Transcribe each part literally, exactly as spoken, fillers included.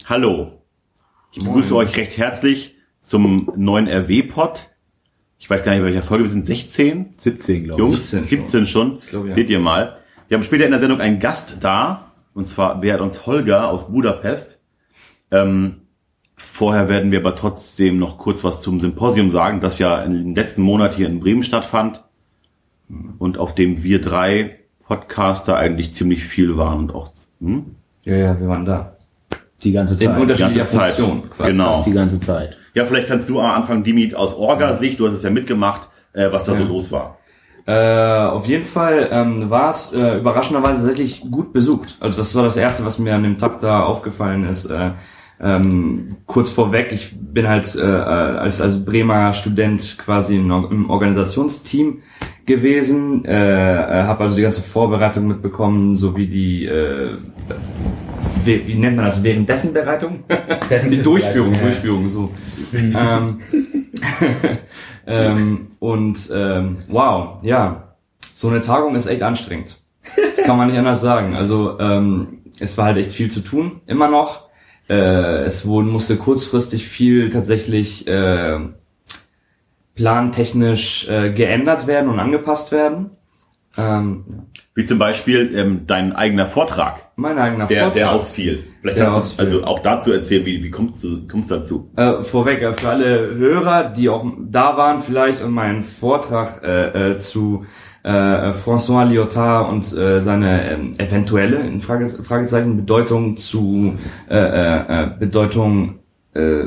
Hallo, ich begrüße Moin. euch recht herzlich zum neuen R W-Pod. Ich weiß gar nicht, in welcher Folge wir sind, sechzehn? siebzehn, glaube ich. Jungs, siebzehn, siebzehn schon, glaub, ja. Seht ihr mal. Wir haben später in der Sendung einen Gast da, und zwar wäre uns Holger aus Budapest. Ähm, vorher werden wir aber trotzdem noch kurz was zum Symposium sagen, das ja im letzten Monat hier in Bremen stattfand und auf dem wir drei Podcaster eigentlich ziemlich viel waren und auch... Hm? Ja, ja, wir waren da. Die ganze Zeit. Die ganze Zeit. Genau. Die ganze Zeit. Ja, vielleicht kannst du am Anfang, Dimi, aus Orga-Sicht, du hast es ja mitgemacht, äh, was da ja. so los war. Äh, auf jeden Fall ähm, war es äh, überraschenderweise tatsächlich gut besucht. Also das war das Erste, was mir an dem Tag da aufgefallen ist. Äh, ähm, kurz vorweg, ich bin halt äh, als als Bremer Student quasi im, im Organisationsteam gewesen, äh, äh, habe also die ganze Vorbereitung mitbekommen, sowie die äh, wie, wie nennt man das, währenddessen Bereitung? Die Durchführung, ja. Durchführung, so. ähm, ähm, und ähm, wow, ja, so eine Tagung ist echt anstrengend. Das kann man nicht anders sagen. Also ähm, es war halt echt viel zu tun, immer noch. Äh, es wurde, musste kurzfristig viel tatsächlich äh, plantechnisch äh, geändert werden und angepasst werden. Ähm, Wie zum Beispiel ähm, dein eigener Vortrag. Mein eigener der, Vortrag. Der ausfiel. Vielleicht der kannst du ausfiel. also auch dazu erzählen, wie, wie kommt es dazu? Äh, vorweg, äh, für alle Hörer, die auch da waren vielleicht und meinen Vortrag äh, äh, zu äh, François Lyotard und äh, seine äh, eventuelle, in Frage, Fragezeichen, Bedeutung zu äh, äh, Bedeutung äh,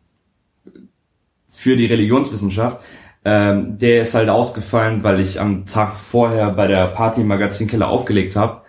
für die Religionswissenschaft. Ähm, der ist halt ausgefallen, weil ich am Tag vorher bei der Party im Magazinkeller aufgelegt habe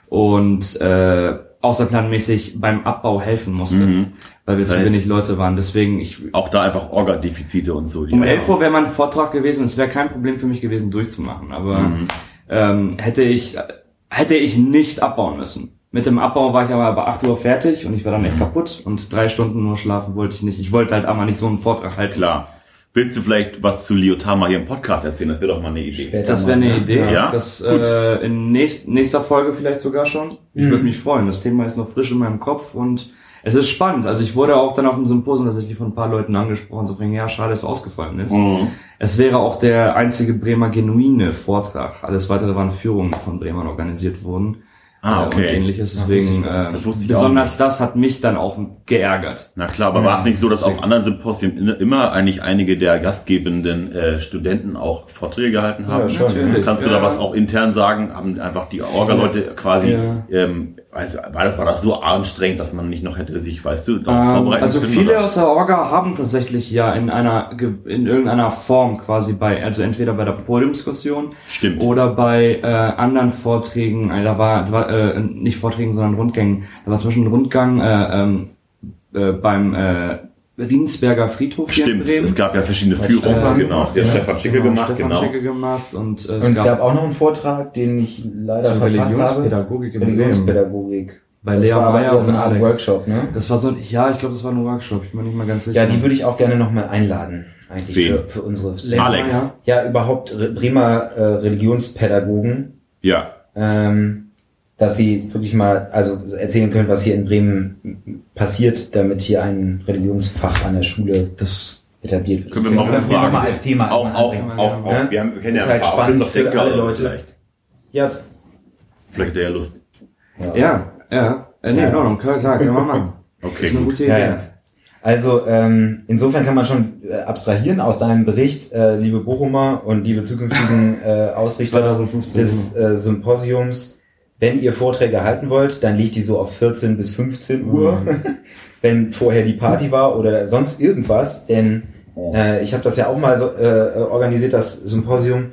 und äh, außerplanmäßig beim Abbau helfen musste, mhm. weil wir das zu heißt, wenig Leute waren. Deswegen ich auch da einfach Orga-Defizite und so. Die um elf Uhr wäre mein Vortrag gewesen. Es wäre kein Problem für mich gewesen, durchzumachen. Aber mhm. ähm, hätte ich hätte ich nicht abbauen müssen. Mit dem Abbau war ich aber bei acht Uhr fertig und ich war dann echt mhm. kaputt und drei Stunden nur schlafen wollte ich nicht. Ich wollte halt aber nicht so einen Vortrag halten. Klar. Willst du vielleicht was zu Lyotard mal hier im Podcast erzählen? Das wäre doch mal eine Idee. Später das wäre eine Idee. Ja. Das äh, in nächst, nächster Folge vielleicht sogar schon. Ich mhm. würde mich freuen. Das Thema ist noch frisch in meinem Kopf und es ist spannend. Also ich wurde auch dann auf dem Symposium tatsächlich von ein paar Leuten angesprochen, so von ja, schade, dass es ausgefallen ist. Mhm. Es wäre auch der einzige Bremer genuine Vortrag. Alles weitere waren Führungen, die von Bremern organisiert wurden. Ah, okay. Und ähnliches. Deswegen, ja, das äh, besonders das hat mich dann auch geärgert. Na klar, aber ja, war es nicht so, dass auf anderen Symposien immer eigentlich einige der gastgebenden äh, Studenten auch Vorträge gehalten haben? Ja, schon. Natürlich. Kannst du ja. da was auch intern sagen? Haben einfach die Orga-Leute quasi, ja. ähm, weiß, war das, war das so anstrengend, dass man nicht noch hätte sich, weißt du, darauf ähm, vorbereiten also können? Also viele oder? aus der Orga haben tatsächlich ja in einer, in irgendeiner Form quasi bei, also entweder bei der Podiumsdiskussion Stimmt. oder bei äh, anderen Vorträgen, äh, da war, da war äh, nicht Vorträgen, sondern Rundgängen. Da war zum Beispiel ein Rundgang äh, ähm, äh, beim äh, Riensberger Friedhof hier Stimmt, in Bremen. Es gab ja verschiedene Führungen, Stefan, genau. Der ja, Stefan Schicke genau, gemacht, Stefan genau. Schicke gemacht und, äh, und es gab auch noch einen Vortrag, den ich leider zu verpasst habe. Religionspädagogik in Religionspädagogik. Bei das Lea war Meyer aber so und eine Art Alex. Workshop, ne? Das war so ein, ja, ich glaube, das war ein Workshop. Ich bin nicht mal ganz sicher. Ja, die würde ich auch gerne nochmal einladen, eigentlich Wen? für, für unsere Lea Alex. Meyer. Ja, überhaupt Bremer äh, Religionspädagogen. Ja. Ähm, dass sie wirklich mal also erzählen können, was hier in Bremen passiert, damit hier ein Religionsfach an der Schule das etabliert wird. Können wir mal das fragen. mal als Thema auch, auch, anbringen. auch, auch, ja? wir, haben, wir kennen ist ja ein halt paar, spannend auch für alle Leute. Vielleicht. Ja, vielleicht hat er ja Lust. Ja, ja, ja. Äh, nee, ja. in Ordnung, klar, klar, können wir machen. Okay, das ist eine gut. gute Idee. Ja, ja. Also ähm, insofern kann man schon äh, abstrahieren aus deinem Bericht, äh, liebe Bochumer und liebe zukünftigen äh, Ausrichter zwanzig fünfzehn des äh, Symposiums. Wenn ihr Vorträge halten wollt, dann liegt die so auf vierzehn bis fünfzehn Uhr, mhm. wenn vorher die Party war oder sonst irgendwas. Denn äh, ich habe das ja auch mal so, äh, organisiert, das Symposium.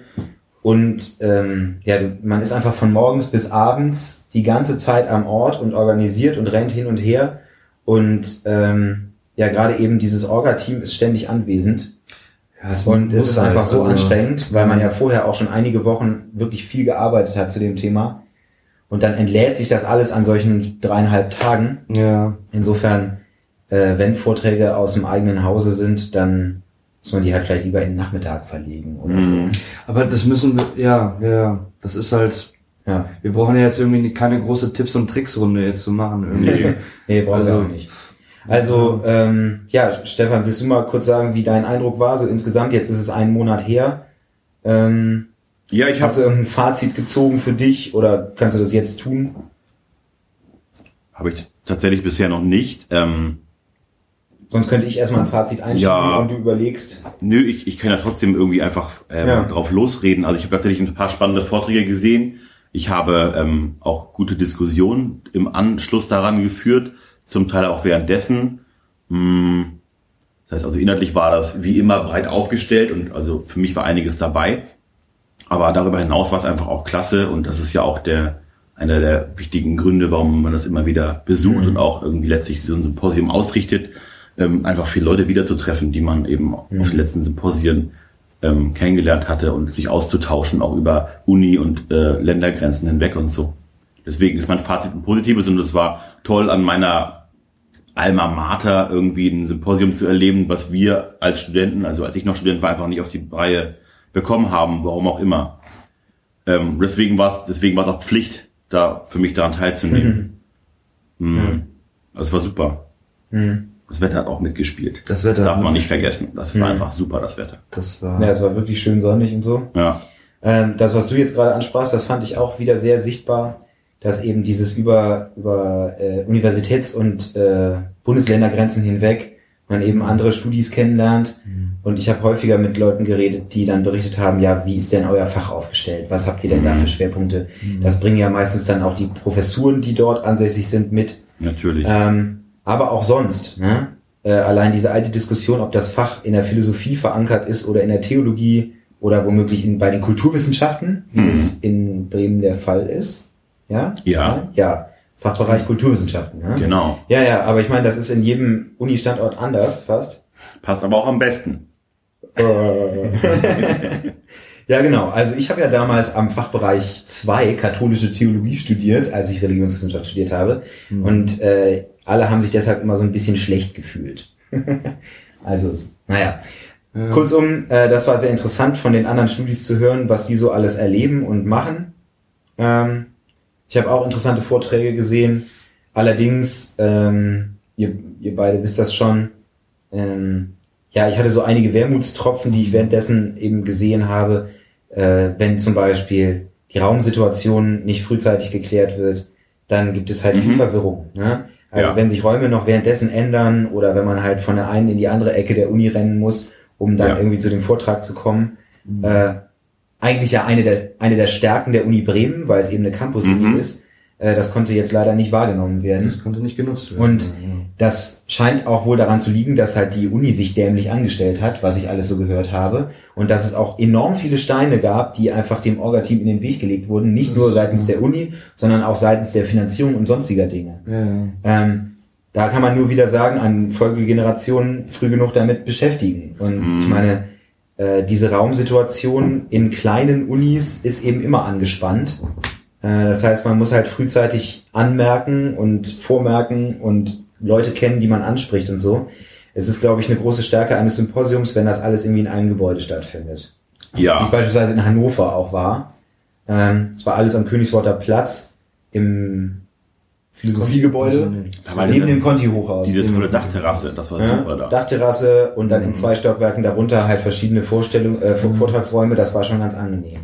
Und ähm, ja, man ist einfach von morgens bis abends die ganze Zeit am Ort und organisiert und rennt hin und her. Und ähm, ja, gerade eben dieses Orga-Team ist ständig anwesend. Ja, es und es ist halt einfach so also anstrengend, weil man ja vorher auch schon einige Wochen wirklich viel gearbeitet hat zu dem Thema. Und dann entlädt sich das alles an solchen dreieinhalb Tagen. Ja. Insofern, äh, wenn Vorträge aus dem eigenen Hause sind, dann muss man die halt vielleicht lieber in den Nachmittag verlegen oder mhm. so. Aber das müssen wir, ja, ja, das ist halt, ja. Wir brauchen ja jetzt irgendwie keine große Tipps- und Tricks-Runde jetzt zu machen. Irgendwie. Nee, brauchen also, wir auch nicht. Also, ähm, ja, Stefan, willst du mal kurz sagen, wie dein Eindruck war? So insgesamt, jetzt ist es einen Monat her. Ähm, ja, ich hast du irgendein Fazit gezogen für dich oder kannst du das jetzt tun? Habe ich tatsächlich bisher noch nicht. Ähm, Sonst könnte ich erstmal ein Fazit einschieben ja, und du überlegst. Nö, ich, ich kann ja trotzdem irgendwie einfach ähm, ja. drauf losreden. Also ich habe tatsächlich ein paar spannende Vorträge gesehen. Ich habe ähm, auch gute Diskussionen im Anschluss daran geführt, zum Teil auch währenddessen. Hm, das heißt also inhaltlich war das wie immer breit aufgestellt und also für mich war einiges dabei. Aber darüber hinaus war es einfach auch klasse und das ist ja auch der einer der wichtigen Gründe, warum man das immer wieder besucht mhm. und auch irgendwie letztlich so ein Symposium ausrichtet. Ähm, einfach viele Leute wiederzutreffen, die man eben mhm. auf den letzten Symposien ähm, kennengelernt hatte und sich auszutauschen, auch über Uni- und äh, Ländergrenzen hinweg und so. Deswegen ist mein Fazit ein positives und es war toll, an meiner Alma Mater irgendwie ein Symposium zu erleben, was wir als Studenten, also als ich noch Student war, einfach nicht auf die Reihe bekommen haben, warum auch immer. Ähm, deswegen war es deswegen war es auch Pflicht, da für mich daran teilzunehmen. Mhm. Mhm. Das war super. Mhm. Das Wetter hat auch mitgespielt. Das, Wetter das darf man nicht vergessen. Das war mhm. einfach super, das Wetter. Das war ja, es war wirklich schön sonnig und so. Ja. Ähm, das, was du jetzt gerade ansprachst, das fand ich auch wieder sehr sichtbar, dass eben dieses über über äh, Universitäts- und äh, Bundesländergrenzen hinweg man eben andere Studis kennenlernt. Mhm. Und ich habe häufiger mit Leuten geredet, die dann berichtet haben, ja, wie ist denn euer Fach aufgestellt? Was habt ihr denn mhm. da für Schwerpunkte? Mhm. Das bringen ja meistens dann auch die Professuren, die dort ansässig sind, mit. Natürlich. Ähm, aber auch sonst, ne? Äh, allein diese alte Diskussion, ob das Fach in der Philosophie verankert ist oder in der Theologie oder womöglich in, bei den Kulturwissenschaften, wie mhm. es in Bremen der Fall ist. Ja? Ja. Ja. Fachbereich Kulturwissenschaften. Ne? Genau. Ja, ja, aber ich meine, das ist in jedem Uni-Standort anders fast. Passt aber auch am besten. Ja, genau. Also ich habe ja damals am Fachbereich zwei katholische Theologie studiert, als ich Religionswissenschaft studiert habe. Mhm. Und äh, alle haben sich deshalb immer so ein bisschen schlecht gefühlt. Also, naja. Ja. Kurzum, äh, das war sehr interessant von den anderen Studis zu hören, was die so alles erleben und machen. Ähm, ich habe auch interessante Vorträge gesehen. Allerdings, ähm, ihr, ihr beide wisst das schon, ähm, ja, ich hatte so einige Wermutstropfen, die ich währenddessen eben gesehen habe, äh, wenn zum Beispiel die Raumsituation nicht frühzeitig geklärt wird, dann gibt es halt mhm. viel Verwirrung. Ne? Also ja. wenn sich Räume noch währenddessen ändern oder wenn man halt von der einen in die andere Ecke der Uni rennen muss, um dann ja. irgendwie zu dem Vortrag zu kommen. Mhm. Äh, eigentlich ja eine der eine der Stärken der Uni Bremen, weil es eben eine Campus-Uni mhm. ist. Äh, das konnte jetzt leider nicht wahrgenommen werden. Das konnte nicht genutzt werden. Und ja. das scheint auch wohl daran zu liegen, dass halt die Uni sich dämlich angestellt hat, was ich alles so gehört habe. Und dass es auch enorm viele Steine gab, die einfach dem Orga-Team in den Weg gelegt wurden. Nicht nur seitens der Uni, sondern auch seitens der Finanzierung und sonstiger Dinge. Ja, ja. Ähm, da kann man nur wieder sagen, an Folgegenerationen früh genug damit beschäftigen. Und mhm. ich meine, äh, diese Raumsituation in kleinen Unis ist eben immer angespannt. Äh, das heißt, man muss halt frühzeitig anmerken und vormerken und Leute kennen, die man anspricht und so. Es ist, glaube ich, eine große Stärke eines Symposiums, wenn das alles irgendwie in einem Gebäude stattfindet. Ja. Wie es beispielsweise in Hannover auch war. Ähm, es war alles am Königsworter Platz im Philosophiegebäude, neben dem Conti-Hochhaus. Diese tolle Dachterrasse, das war ja, super da. Dachterrasse und dann in zwei Stockwerken darunter halt verschiedene Vorstellungen, äh, Vortragsräume, das war schon ganz angenehm.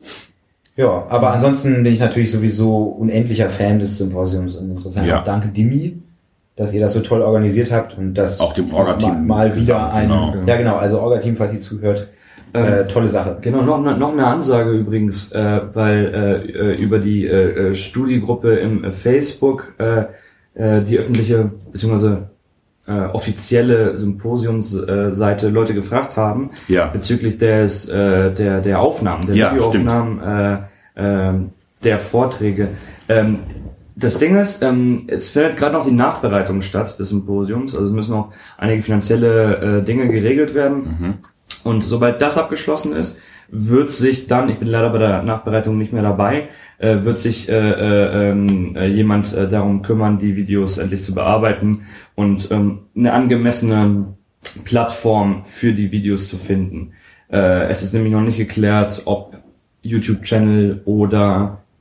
Ja, aber ansonsten bin ich natürlich sowieso unendlicher Fan des Symposiums und insofern ja. auch danke Dimi, dass ihr das so toll organisiert habt und das auch dem Orga-Team mal, mal wieder ein, genau. ja genau, also Orga-Team, falls ihr zuhört, äh, ähm, tolle Sache. Genau, noch, noch eine Ansage übrigens, äh, weil äh, über die äh, Studiegruppe im äh, Facebook äh, äh, die öffentliche beziehungsweise äh, offizielle Symposiumsseite äh, Leute gefragt haben ja. bezüglich des äh, der der Aufnahmen, der ja, Videoaufnahmen äh, äh, der Vorträge. Ähm, Das Ding ist, ähm, es findet gerade noch die Nachbereitung statt des Symposiums, also es müssen noch einige finanzielle äh, Dinge geregelt werden. Mhm. Und sobald das abgeschlossen ist, wird sich dann, ich bin leider bei der Nachbereitung nicht mehr dabei, äh, wird sich äh, äh, äh, jemand äh, darum kümmern, die Videos endlich zu bearbeiten und ähm, eine angemessene Plattform für die Videos zu finden. Äh, es ist nämlich noch nicht geklärt, ob YouTube-Channel oder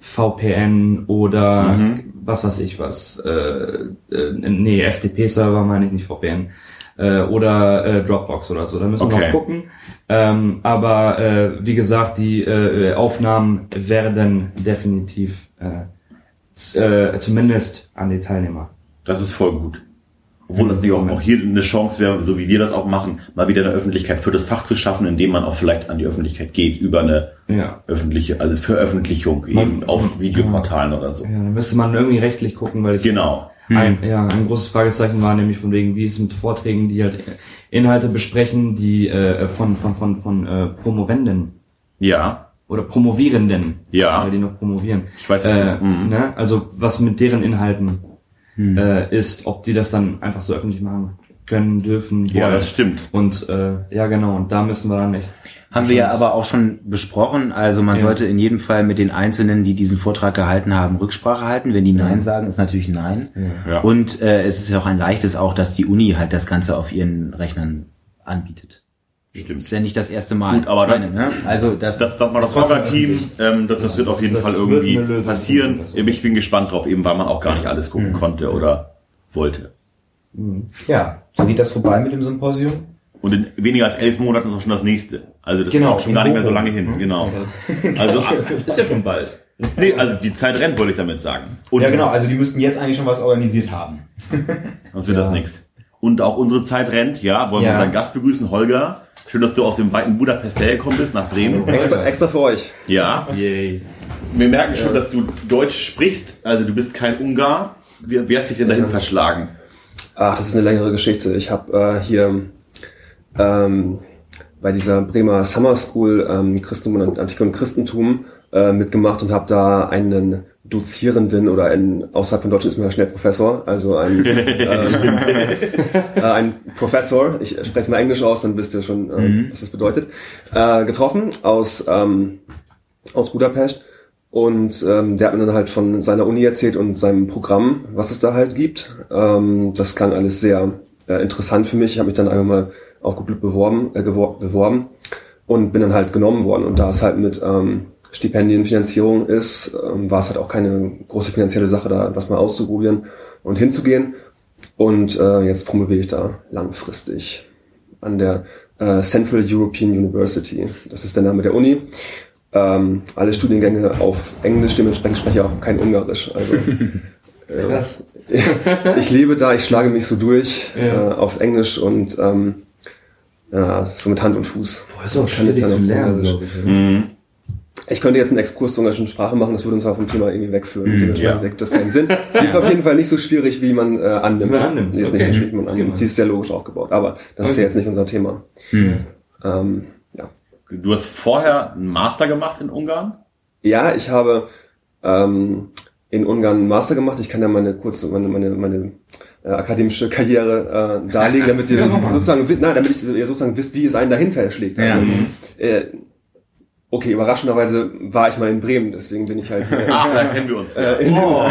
V P N oder Mhm. was weiß ich was. Äh, äh, nee, F T P-Server meine ich, nicht V P N. Äh, oder äh, Dropbox oder so. Da müssen wir Okay. noch gucken. Ähm, aber äh, wie gesagt, die äh, Aufnahmen werden definitiv äh, z- äh, zumindest an die Teilnehmer. Das ist voll gut. Obwohl das nicht auch, auch hier eine Chance wäre, so wie wir das auch machen, mal wieder eine Öffentlichkeit für das Fach zu schaffen, indem man auch vielleicht an die Öffentlichkeit geht, über eine Ja. öffentliche, also Veröffentlichung eben Man- auf Videoportalen oder so. Ja, dann müsste man irgendwie rechtlich gucken, weil ich Genau. ein, ja, ein großes Fragezeichen war nämlich von wegen, wie es mit Vorträgen, die halt Inhalte besprechen, die äh, von von von von äh, Promovenden Ja. oder Promovierenden, Ja. weil die noch promovieren. Ich weiß, was äh, du- mhm. ne? Also was mit deren Inhalten äh, ist, ob die das dann einfach so öffentlich machen können, dürfen, Ja, wollen. das stimmt. Und äh, ja, genau. Und da müssen wir dann echt. Haben wir ja aber auch schon besprochen. Also man Ja. sollte in jedem Fall mit den Einzelnen, die diesen Vortrag gehalten haben, Rücksprache halten. Wenn die Nein sagen, ist natürlich Nein. Ja. Und äh, es ist ja auch ein leichtes auch, dass die Uni halt das Ganze auf ihren Rechnern anbietet. Stimmt. Ist ja nicht das erste Mal. Gut, aber Ich meine, ne? Also das, Das, das mal das ist trotzdem Orga-Team, öffentlich. ähm, das, das wird auf jeden das Fall wird irgendwie eine Lösung passieren. finden, das- Ich bin gespannt drauf, eben weil man auch gar nicht alles gucken konnte oder wollte. Ja, dann geht das vorbei mit dem Symposium. Und in weniger als elf Monaten ist auch schon das nächste. Also das Genau, ist auch schon in gar nicht mehr so Bochum. lange hin. Genau. Also, Ist ja schon bald. nee, also die Zeit rennt, wollte ich damit sagen. Und Ja genau, also die müssten jetzt eigentlich schon was organisiert haben. sonst wird das nichts. Und auch unsere Zeit rennt, ja, wollen wir Ja. unseren Gast begrüßen, Holger. Schön, dass du aus dem weiten Budapest hergekommen bist, nach Bremen. Extra, extra für euch. Ja, Yay. wir merken schon, dass du Deutsch sprichst, also du bist kein Ungar. Wie, wie hat sich denn dahin verschlagen? Ach, das ist eine längere Geschichte. Ich habe äh, hier ähm, bei dieser Bremer Summer School ähm, Christentum und Antike und Christentum äh, mitgemacht und habe da einen Dozierenden oder einen, außerhalb von Deutschland ist man ja schnell Professor, also ein, ähm, äh, ein Professor, ich spreche es mal Englisch aus, dann wisst ihr schon, äh, Mhm. was das bedeutet, äh, getroffen aus, ähm, aus Budapest. Und ähm, der hat mir dann halt von seiner Uni erzählt und seinem Programm, was es da halt gibt. Ähm, das klang alles sehr äh, interessant für mich. Ich habe mich dann einfach mal auf gut Glück beworben, äh, gewor- beworben und bin dann halt genommen worden. Und da es halt mit ähm, Stipendienfinanzierung ist, ähm, war es halt auch keine große finanzielle Sache, da das mal auszuprobieren und hinzugehen. Und äh, jetzt promoviere ich da langfristig an der äh, Central European University. Das ist der Name der Uni. Ähm, alle Studiengänge auf Englisch, dementsprechend spreche ich auch kein Ungarisch. Also äh, Krass. ich lebe da, ich schlage mich so durch Ja. äh, auf Englisch und ähm, ja, so mit Hand und Fuß. Boah, ist auch Kann ich schwierig dann zu auf lernen, Ungarisch. glaube ich. Mhm. Ich könnte jetzt einen Exkurs zur ungarischen Sprache machen, das würde uns aber vom Thema irgendwie wegführen. Dementsprechend ja. ergibt das keinen Sinn. Sie ist auf jeden Fall nicht so schwierig, wie man äh, annimmt. Wie man annimmt, Sie ist okay. nicht so schwierig, wie man annimmt. Okay. Sie ist sehr logisch aufgebaut, aber das ist Okay. ja jetzt nicht unser Thema. Ähm, ja. Du hast vorher einen Master gemacht in Ungarn? Ja, ich habe ähm, in Ungarn einen Master gemacht. Ich kann ja meine kurze, meine, meine, meine äh, akademische Karriere äh, darlegen, damit ihr sozusagen, nein, damit ihr sozusagen wisst, wie es einen dahin verschlägt. Ja. Also, äh, okay, überraschenderweise war ich mal in Bremen, deswegen bin ich halt hier. Ach, da kennen wir uns. Äh, in- oh.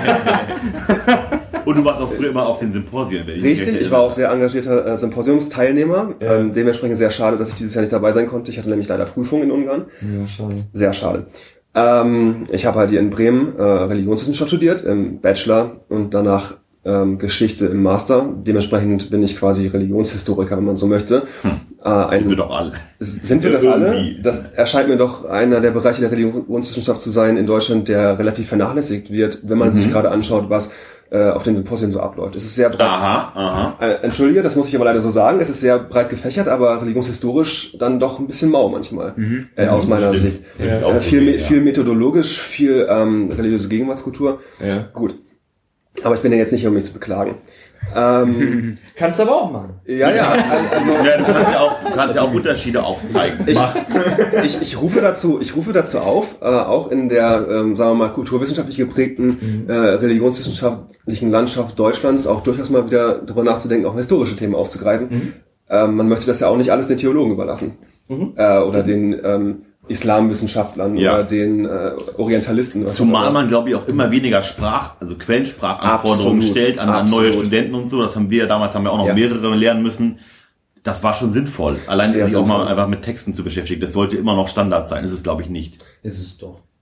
Und du warst auch früher immer auf den Symposien. wenn ich mich Richtig, recht ich war auch sehr engagierter äh, Symposiumsteilnehmer. Ja. Ähm, dementsprechend sehr schade, dass ich dieses Jahr nicht dabei sein konnte. Ich hatte nämlich leider Prüfungen in Ungarn. Ja, schade. Sehr schade. Ähm, ich habe halt hier in Bremen äh, Religionswissenschaft studiert, im Bachelor und danach ähm, Geschichte im Master. Dementsprechend bin ich quasi Religionshistoriker, wenn man so möchte. Äh, ein, Sind wir doch alle. sind wir das alle? Irgendwie. Das erscheint mir doch einer der Bereiche der Religionswissenschaft zu sein in Deutschland, der relativ vernachlässigt wird, wenn man sich gerade anschaut, was äh, auf den Symposien so abläuft. Es ist sehr breit. Aha, aha. Äh, Entschuldige, das muss ich aber leider so sagen. Es ist sehr breit gefächert, aber religionshistorisch dann doch ein bisschen mau manchmal, äh, aus meiner Stimmt. Sicht. Ja, Äh, auch so viel, sehen, me- ja. viel methodologisch, viel ähm, religiöse Gegenwartskultur. Ja. Gut. Aber ich bin ja jetzt nicht hier, um mich zu beklagen. Ähm, Kannst du aber auch machen. ja, ja, also Ja, du kannst ja auch, du kannst ja auch Unterschiede aufzeigen. ich, ich, ich rufe dazu, ich rufe dazu auf, äh, auch in der, ähm, sagen wir mal, kulturwissenschaftlich geprägten, äh, religionswissenschaftlichen Landschaft Deutschlands auch durchaus mal wieder darüber nachzudenken, auch historische Themen aufzugreifen. Ähm, man möchte das ja auch nicht alles den Theologen überlassen. Äh, oder den ähm, Islamwissenschaftlern Ja. oder den äh, Orientalisten. was auch Zumal immer. man, glaube ich, auch immer weniger Sprach, also Quellensprachanforderungen Absolut, stellt an, an neue absolut. Studenten und so. Das haben wir ja damals, haben wir auch noch Ja. mehrere lernen müssen. Das war schon sinnvoll. Allein Sehr sich auch mal sinnvoll. einfach mit Texten zu beschäftigen. Das sollte immer noch Standard sein. Das ist, glaube ich, nicht. Ist es doch.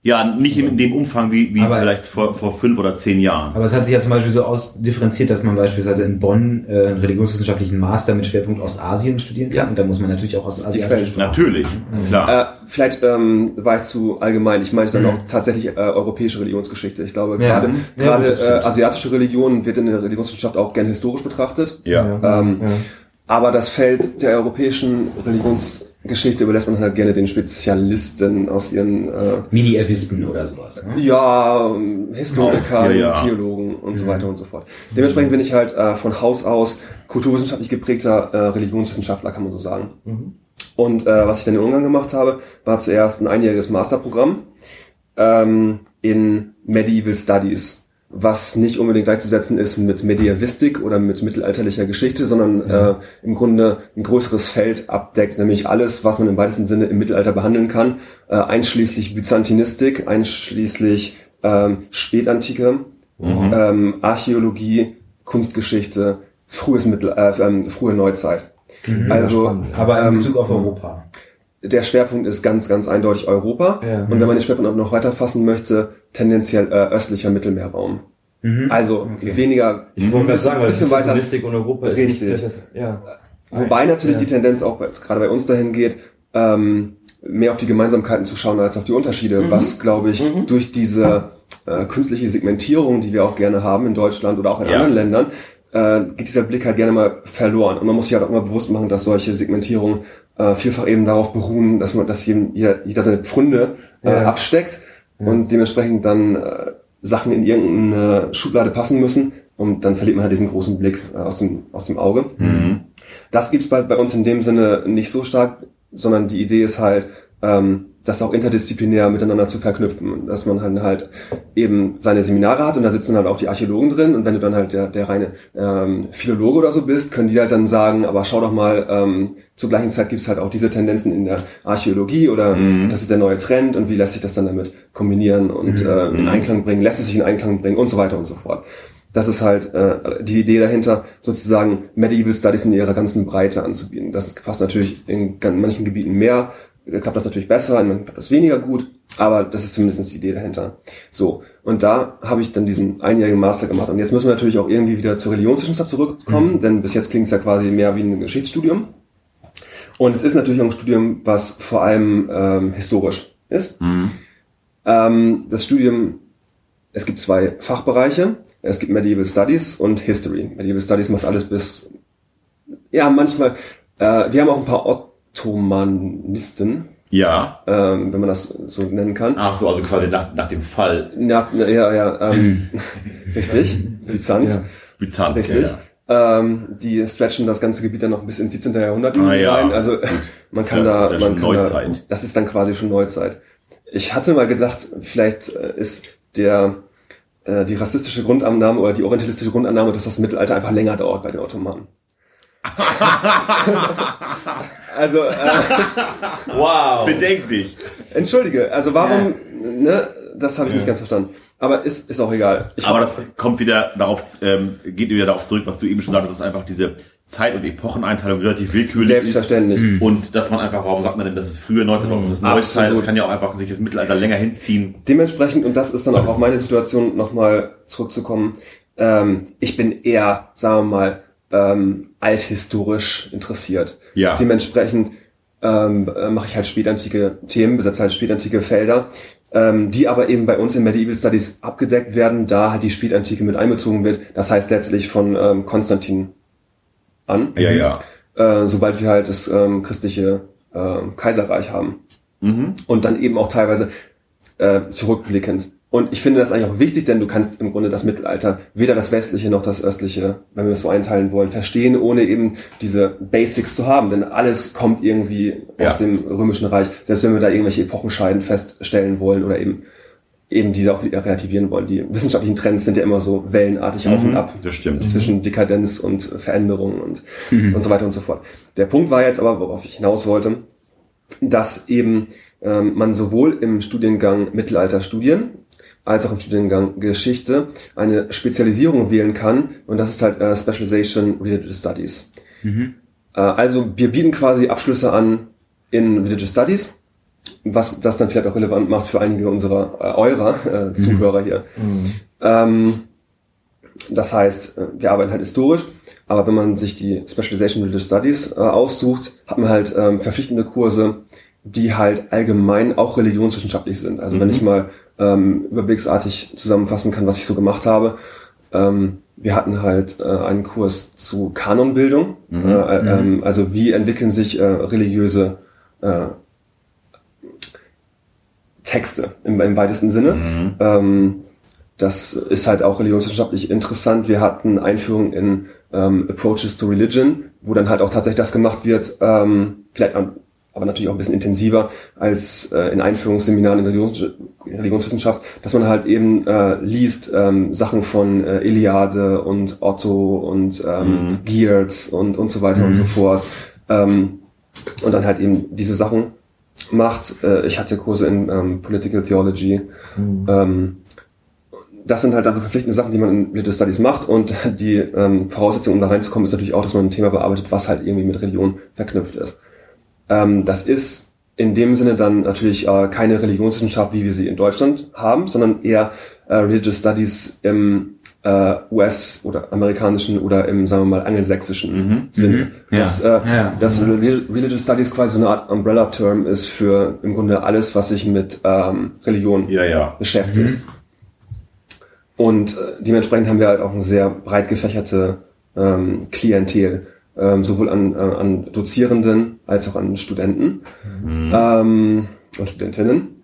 Ja, nicht in dem Umfang wie, wie aber, vielleicht vor, vor fünf oder zehn Jahren. Aber es hat sich ja zum Beispiel so ausdifferenziert, dass man beispielsweise in Bonn äh, einen religionswissenschaftlichen Master mit Schwerpunkt Ostasien studieren kann. Ja. Und da muss man natürlich auch ostasiatische Sprachen. Natürlich, mhm. klar. Äh, vielleicht ähm, war ich zu allgemein. Ich meinte dann mhm. auch tatsächlich äh, europäische Religionsgeschichte. Ich glaube, ja. gerade ja, gerade äh, asiatische Religion wird in der Religionswissenschaft auch gern historisch betrachtet. Ja. Ähm, ja. Aber das Feld der europäischen Religionsgeschichte überlässt man halt gerne den Spezialisten aus ihren äh, Mediävisten oder sowas. Ne? Ja, Historiker, ja, ja. Theologen und mhm. so weiter und so fort. Dementsprechend bin ich halt äh, von Haus aus kulturwissenschaftlich geprägter äh, Religionswissenschaftler, kann man so sagen. Mhm. Und äh, was ich dann in Ungarn gemacht habe, war zuerst ein einjähriges Masterprogramm ähm, in Medieval Studies, was nicht unbedingt gleichzusetzen ist mit Mediävistik oder mit mittelalterlicher Geschichte, sondern ja. äh, im Grunde ein größeres Feld abdeckt, nämlich alles, was man im weitesten Sinne im Mittelalter behandeln kann, äh, einschließlich Byzantinistik, einschließlich ähm, Spätantike, mhm. ähm, Archäologie, Kunstgeschichte, frühes Mittel, äh, ähm, frühe Neuzeit. Mhm, also, aber in Bezug ähm, auf Europa. Der Schwerpunkt ist ganz, ganz eindeutig Europa. Ja. Und wenn man den Schwerpunkt noch weiter fassen möchte, tendenziell äh, östlicher Mittelmeerraum. Mhm. Also okay. weniger, ich wollte gerade sagen, weil bisschen weiter. Statistik und Europa ist richtig. Nicht das, ja. Wobei natürlich ja. die Tendenz auch bei, gerade bei uns dahin geht, ähm, mehr auf die Gemeinsamkeiten zu schauen als auf die Unterschiede, mhm. was, glaube ich, mhm. durch diese äh, künstliche Segmentierung, die wir auch gerne haben in Deutschland oder auch in ja. anderen Ländern, äh, geht dieser Blick halt gerne mal verloren. Und man muss sich halt auch mal bewusst machen, dass solche Segmentierungen äh, vielfach eben darauf beruhen, dass man, dass jeder, jeder seine Pfründe äh, ja. absteckt ja. und dementsprechend dann äh, Sachen in irgendeine Schublade passen müssen und dann verliert man halt diesen großen Blick äh, aus dem aus dem Auge. Mhm. Das gibt's bei, bei uns in dem Sinne nicht so stark, sondern die Idee ist halt, ähm, das auch interdisziplinär miteinander zu verknüpfen, dass man halt, halt eben seine Seminare hat und da sitzen halt auch die Archäologen drin und wenn du dann halt der, der reine ähm, Philologe oder so bist, können die halt dann sagen, aber schau doch mal, ähm, zur gleichen Zeit gibt es halt auch diese Tendenzen in der Archäologie oder mhm. das ist der neue Trend und wie lässt sich das dann damit kombinieren und mhm. äh, in Einklang bringen, lässt es sich in Einklang bringen und so weiter und so fort. Das ist halt äh, die Idee dahinter, sozusagen Medieval Studies in ihrer ganzen Breite anzubieten. Das passt natürlich in manchen Gebieten mehr, klappt das natürlich besser, in manchen klappt das weniger gut, aber das ist zumindest die Idee dahinter. So, und da habe ich dann diesen einjährigen Master gemacht und jetzt müssen wir natürlich auch irgendwie wieder zur Religionswissenschaft zurückkommen, mhm. denn bis jetzt klingt es ja quasi mehr wie ein Geschichtsstudium. Und es ist natürlich auch ein Studium, was vor allem ähm, historisch ist. Mhm. Ähm, das Studium, es gibt zwei Fachbereiche. Es gibt Medieval Studies und History. Medieval Studies macht alles bis, ja, manchmal, äh, wir haben auch ein paar Ottomanisten. Ja. Ähm, wenn man das so nennen kann. Ach so, also quasi nach, nach dem Fall. Ja, ja, ja, ähm, richtig. Byzanz. Ja. Byzanz, richtig. ja, ja. Ähm, die stretchen das ganze Gebiet dann noch bis ins siebzehnten Jahrhundert ah, ja. rein. Also man kann ja, da, ist ja man schon kann Neuzeit. Da, das ist dann quasi schon Neuzeit. Ich hatte mal gedacht, vielleicht ist der äh, die rassistische Grundannahme oder die orientalistische Grundannahme, dass das Mittelalter einfach länger dauert bei den Ottomanen. Also äh, wow, bedenklich. Entschuldige, also warum, ja. ne, das habe ich ja. nicht ganz verstanden. Aber ist ist auch egal. Ich Aber das kommt wieder darauf, ähm, geht wieder darauf zurück, was du eben schon sagtest, dass einfach diese Zeit- und Epocheneinteilung relativ willkürlich Selbstverständlich. ist. Und dass man einfach, warum sagt man denn, das ist frühe Neuzeit, warum ist das Neuzeit? Das kann ja auch einfach sich das Mittelalter länger hinziehen. Dementsprechend, und das ist dann auch auf meine Situation nochmal zurückzukommen, ähm, ich bin eher, sagen wir mal, ähm, althistorisch interessiert. Ja. Dementsprechend ähm, mache ich halt spätantike Themen, besetze halt spätantike Felder, ähm, die aber eben bei uns in Medieval Studies abgedeckt werden, da halt die Spätantike mit einbezogen wird. Das heißt letztlich von ähm, Konstantin an. Ja, ja. Äh, sobald wir halt das ähm, christliche äh, Kaiserreich haben. Mhm. Und dann eben auch teilweise äh, zurückblickend. Und ich finde das eigentlich auch wichtig, denn du kannst im Grunde das Mittelalter, weder das westliche noch das östliche, wenn wir es so einteilen wollen, verstehen, ohne eben diese Basics zu haben. Denn alles kommt irgendwie ja. aus dem Römischen Reich, selbst wenn wir da irgendwelche Epochenscheiden feststellen wollen oder eben eben diese auch wieder relativieren wollen. Die wissenschaftlichen Trends sind ja immer so wellenartig mhm, auf und ab. Das stimmt. Zwischen Dekadenz und Veränderung und, mhm. und so weiter und so fort. Der Punkt war jetzt aber, worauf ich hinaus wollte, dass eben ähm, man sowohl im Studiengang Mittelalterstudien als auch im Studiengang Geschichte eine Spezialisierung wählen kann und das ist halt äh, Specialization Religious Studies. Mhm. Äh, also wir bieten quasi Abschlüsse an in Religious Studies was das dann vielleicht auch relevant macht für einige unserer, äh, eurer äh, Zuhörer hier. Mhm. Ähm, das heißt, wir arbeiten halt historisch, aber wenn man sich die Specialization Religious Studies äh, aussucht, hat man halt ähm, verpflichtende Kurse, die halt allgemein auch religionswissenschaftlich sind. Also mhm. wenn ich mal ähm, überblicksartig zusammenfassen kann, was ich so gemacht habe. Ähm, wir hatten halt äh, einen Kurs zu Kanonbildung, mhm. äh, äh, also wie entwickeln sich äh, religiöse äh, Texte im, im weitesten Sinne. Mhm. Ähm, das ist halt auch religionswissenschaftlich interessant. Wir hatten Einführung in ähm, Approaches to Religion, wo dann halt auch tatsächlich das gemacht wird, ähm, vielleicht aber natürlich auch ein bisschen intensiver als äh, in Einführungsseminaren in Religions- Religionswissenschaft, dass man halt eben äh, liest ähm, Sachen von äh, Eliade und Otto und ähm, mhm. Geertz und und so weiter mhm. und so fort ähm, und dann halt eben diese Sachen macht. Äh, ich hatte Kurse in ähm, Political Theology. Mhm. Ähm, das sind halt also verpflichtende Sachen, die man in Religious Studies macht, und die ähm, Voraussetzung, um da reinzukommen, ist natürlich auch, dass man ein Thema bearbeitet, was halt irgendwie mit Religion verknüpft ist. Ähm, das ist in dem Sinne dann natürlich äh, keine Religionswissenschaft, wie wir sie in Deutschland haben, sondern eher äh, Religious Studies im äh, U S- oder amerikanischen oder im, sagen wir mal, angelsächsischen mhm. Sinn. Mhm. Ja. Das, äh, ja. das mhm. Religious Studies quasi so eine Art Umbrella-Term ist für im Grunde alles, was sich mit ähm, Religion ja, ja. beschäftigt. Mhm. Und äh, dementsprechend haben wir halt auch eine sehr breit gefächerte ähm, Klientel, ähm, sowohl an, äh, an Dozierenden als auch an Studenten mhm. ähm, und Studentinnen,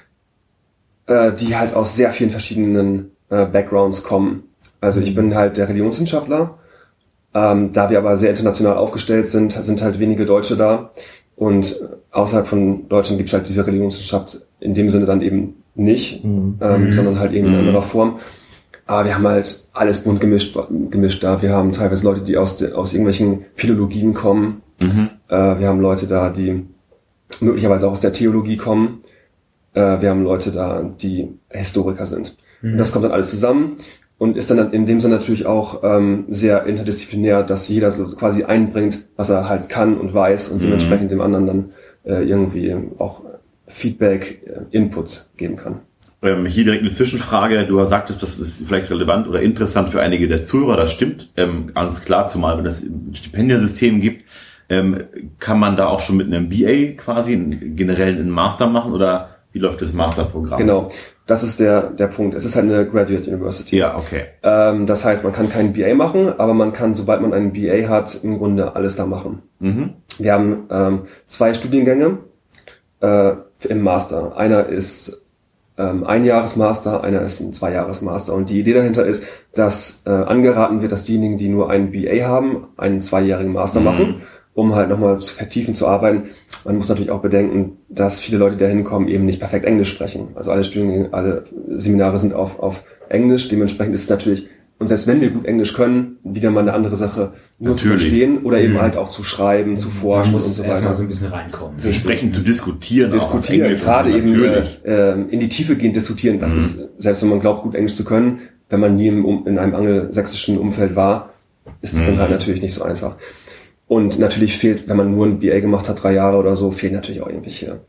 äh, die halt aus sehr vielen verschiedenen äh, Backgrounds kommen. Also ich bin halt der Religionswissenschaftler, ähm, da wir aber sehr international aufgestellt sind, sind halt wenige Deutsche da, und außerhalb von Deutschland gibt es halt diese Religionswissenschaft in dem Sinne dann eben nicht, mhm. ähm, mhm. sondern halt irgendwie in anderer Form. Aber wir haben halt alles bunt gemischt, gemischt da. Wir haben teilweise Leute, die aus, de, aus irgendwelchen Philologien kommen. Mhm. Äh, wir haben Leute da, die möglicherweise auch aus der Theologie kommen. Äh, wir haben Leute da, die Historiker sind. Mhm. Und das kommt dann alles zusammen und ist dann in dem Sinne natürlich auch ähm, sehr interdisziplinär, dass jeder so quasi einbringt, was er halt kann und weiß, und mhm. dementsprechend dem anderen dann äh, irgendwie auch Feedback, äh, Input geben kann. Ähm, hier direkt eine Zwischenfrage. Du sagtest, das ist vielleicht relevant oder interessant für einige der Zuhörer. Das stimmt, ähm, ganz klar, zumal wenn es ein Stipendiensystem gibt. Ähm, kann man da auch schon mit einem B A quasi einen, generell einen Master machen, oder wie läuft das Masterprogramm? Genau, das ist der der Punkt. Es ist halt eine Graduate University. Ja, okay. Ähm, das heißt, man kann keinen B A machen, aber man kann, sobald man einen B A hat, im Grunde alles da machen. Mhm. Wir haben ähm, zwei Studiengänge äh, im Master. Einer ist Ähm, ein Jahresmaster, einer ist ein Zwei-Jahres-Master. Und die Idee dahinter ist, dass äh, angeraten wird, dass diejenigen, die nur einen B A haben, einen zweijährigen Master mhm. machen, um halt nochmal zu vertiefen zu arbeiten. Man muss natürlich auch bedenken, dass viele Leute, die da hinkommen, eben nicht perfekt Englisch sprechen. Also alle Studiengänge, alle Seminare sind auf, auf Englisch. Dementsprechend ist es natürlich, und selbst wenn wir gut Englisch können, wieder mal eine andere Sache, nur natürlich. zu verstehen oder eben mhm. halt auch zu schreiben, mhm. zu forschen und so weiter. Erstmal so ein bisschen reinkommen. Zu sprechen, zu diskutieren, zu diskutieren, auch auf Englisch, gerade so, eben äh, in die Tiefe gehen diskutieren. Das mhm. ist, selbst wenn man glaubt, gut Englisch zu können, wenn man nie im, in einem angelsächsischen Umfeld war, ist es mhm. dann halt natürlich nicht so einfach. Und natürlich fehlt, wenn man nur ein B A gemacht hat, drei Jahre oder so, fehlen natürlich auch irgendwelche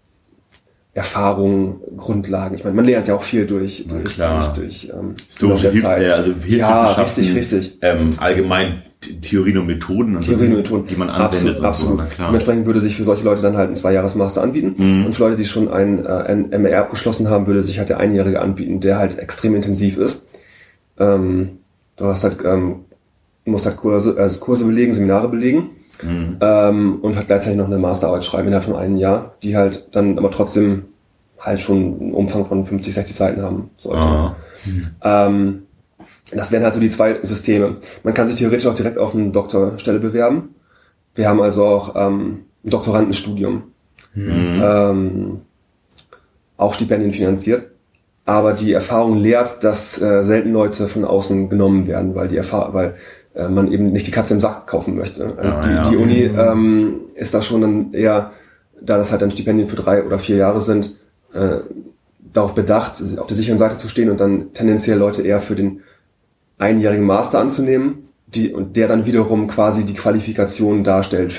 Erfahrungen, Grundlagen. Ich meine, man lernt ja auch viel durch, durch, durch, durch ähm, historische Hilfslehre, also Hilfswissenschaften, ja, richtig, richtig. Ähm, allgemein Theorien und Methoden, und Theorien und Methoden, die man anwendet. Absolut, absolut. So, na klar. Dementsprechend würde sich für solche Leute dann halt ein Zweijahresmaster anbieten. Mhm. Und für Leute, die schon ein, äh, ein M R abgeschlossen haben, würde sich halt der Einjährige anbieten, der halt extrem intensiv ist. Ähm, du hast halt, ähm, musst halt Kurse, also Kurse belegen, Seminare belegen. Mhm. Ähm, und halt gleichzeitig noch eine Masterarbeit schreiben innerhalb von einem Jahr, die halt dann aber trotzdem halt schon einen Umfang von fünfzig, sechzig Seiten haben sollte. Ah. Mhm. Ähm, das wären halt so die zwei Systeme. Man kann sich theoretisch auch direkt auf eine Doktorstelle bewerben. Wir haben also auch ähm, ein Doktorandenstudium. Mhm. Ähm, auch Stipendien finanziert. Aber die Erfahrung lehrt, dass äh, selten Leute von außen genommen werden, weil die Erfahrung, weil äh, man eben nicht die Katze im Sack kaufen möchte. Also ja, die, ja. die Uni ähm, ist da schon dann eher, da das halt dann Stipendien für drei oder vier Jahre sind, äh, darauf bedacht, auf der sicheren Seite zu stehen und dann tendenziell Leute eher für den einjährigen Master anzunehmen, die und der dann wiederum quasi die Qualifikation darstellt für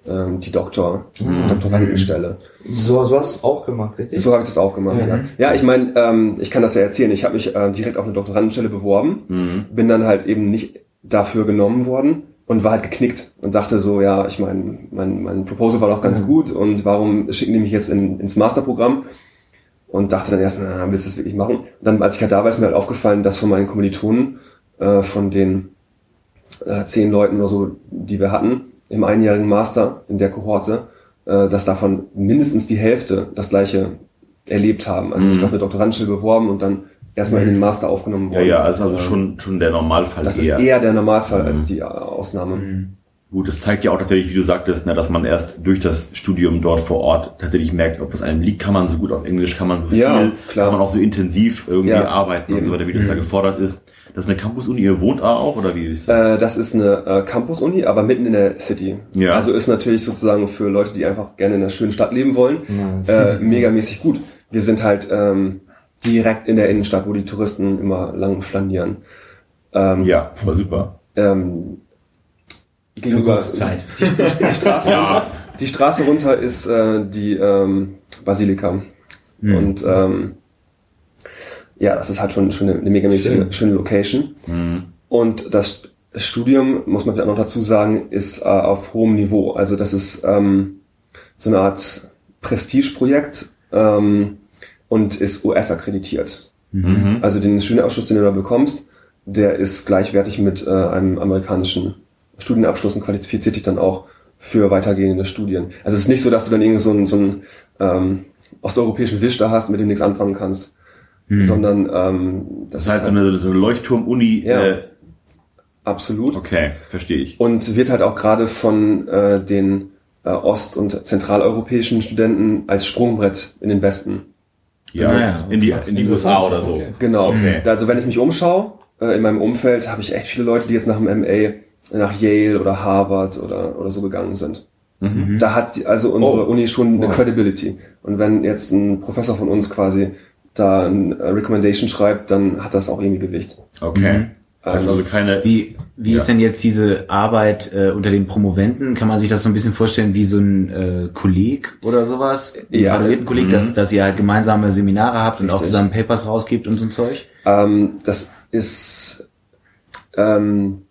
ähm, die Doktor, mhm. Doktorandenstelle. So, so hast du es auch gemacht, richtig? So habe ich das auch gemacht, mhm. ja. Ja, ich meine, ähm, ich kann das ja erzählen. Ich habe mich äh, direkt auf eine Doktorandenstelle beworben, mhm. bin dann halt eben nicht dafür genommen worden und war halt geknickt und dachte so, ja, ich meine, mein, mein Proposal war doch ganz mhm. gut und warum schicken die mich jetzt in, ins Masterprogramm? Und dachte dann erst, na, willst du das wirklich machen? Und dann, als ich halt da war, ist mir halt aufgefallen, dass von meinen Kommilitonen, äh, von den äh, zehn Leuten oder so, die wir hatten, im einjährigen Master in der Kohorte, äh, dass davon mindestens die Hälfte das Gleiche erlebt haben. Also mhm. ich auf eine Doktorandstelle beworben und dann erstmal in den Master aufgenommen worden. Ja, ja, ist also schon, schon der Normalfall. Das eher. ist eher der Normalfall mhm. als die Ausnahme. Mhm. Gut, das zeigt ja auch tatsächlich, wie du sagtest, ne, dass man erst durch das Studium dort vor Ort tatsächlich merkt, ob es einem liegt, kann man so gut auf Englisch, kann man so viel, ja, klar. kann man auch so intensiv irgendwie ja, arbeiten eben. Und so weiter, wie das mhm. da gefordert ist. Das ist eine Campus-Uni, ihr wohnt auch, oder wie ist das? Äh, das ist eine äh, Campus-Uni, aber mitten in der City. Ja. Also ist natürlich sozusagen für Leute, die einfach gerne in einer schönen Stadt leben wollen, ja, äh, megamäßig gut. Wir sind halt ähm, direkt in der Innenstadt, wo die Touristen immer lang flanieren. Ähm, ja, voll super. Ähm, Gegenüber Zeit. Die, die, die, Straße ja. runter, die Straße runter ist äh, die ähm, Basilika. Mhm. Und ähm, ja, das ist halt schon, schon eine, eine megamäßige Schön. schöne Location. Mhm. Und das Studium, muss man vielleicht auch noch dazu sagen, ist äh, auf hohem Niveau. Also das ist ähm, so eine Art Prestigeprojekt ähm, und ist U S akkreditiert. Mhm. Also den Studienabschluss, den du da bekommst, der ist gleichwertig mit äh, einem amerikanischen Studienabschluss und qualifiziert dich dann auch für weitergehende Studien. Also es ist nicht so, dass du dann irgendwie so einen, so einen ähm, osteuropäischen Wisch da hast, mit dem nichts anfangen kannst, hm. sondern ähm, das, das heißt halt so eine, so eine Leuchtturm-Uni. Ja, äh, absolut. Okay, verstehe ich. Und wird halt auch gerade von äh, den äh, ost- und zentraleuropäischen Studenten als Sprungbrett in den Westen. Ja, ja in die, in die U S A oder so. Okay. Genau. Okay. Also wenn ich mich umschaue, äh, in meinem Umfeld habe ich echt viele Leute, die jetzt nach dem M A nach Yale oder Harvard oder oder so gegangen sind. Mhm. Da hat also unsere oh. Uni schon eine wow. Credibility. Und wenn jetzt ein Professor von uns quasi da ein Recommendation schreibt, dann hat das auch irgendwie Gewicht. Okay. Mhm. Also, also keine. Wie wie ja. ist denn jetzt diese Arbeit äh, unter den Promoventen? Kann man sich das so ein bisschen vorstellen wie so ein äh, Kolleg oder sowas? Ein ja, Graduiertenkolleg, mhm. dass dass ihr halt gemeinsame Seminare habt Richtig. Und auch zusammen Papers rausgibt und so ein Zeug? Ähm, das ist ähm,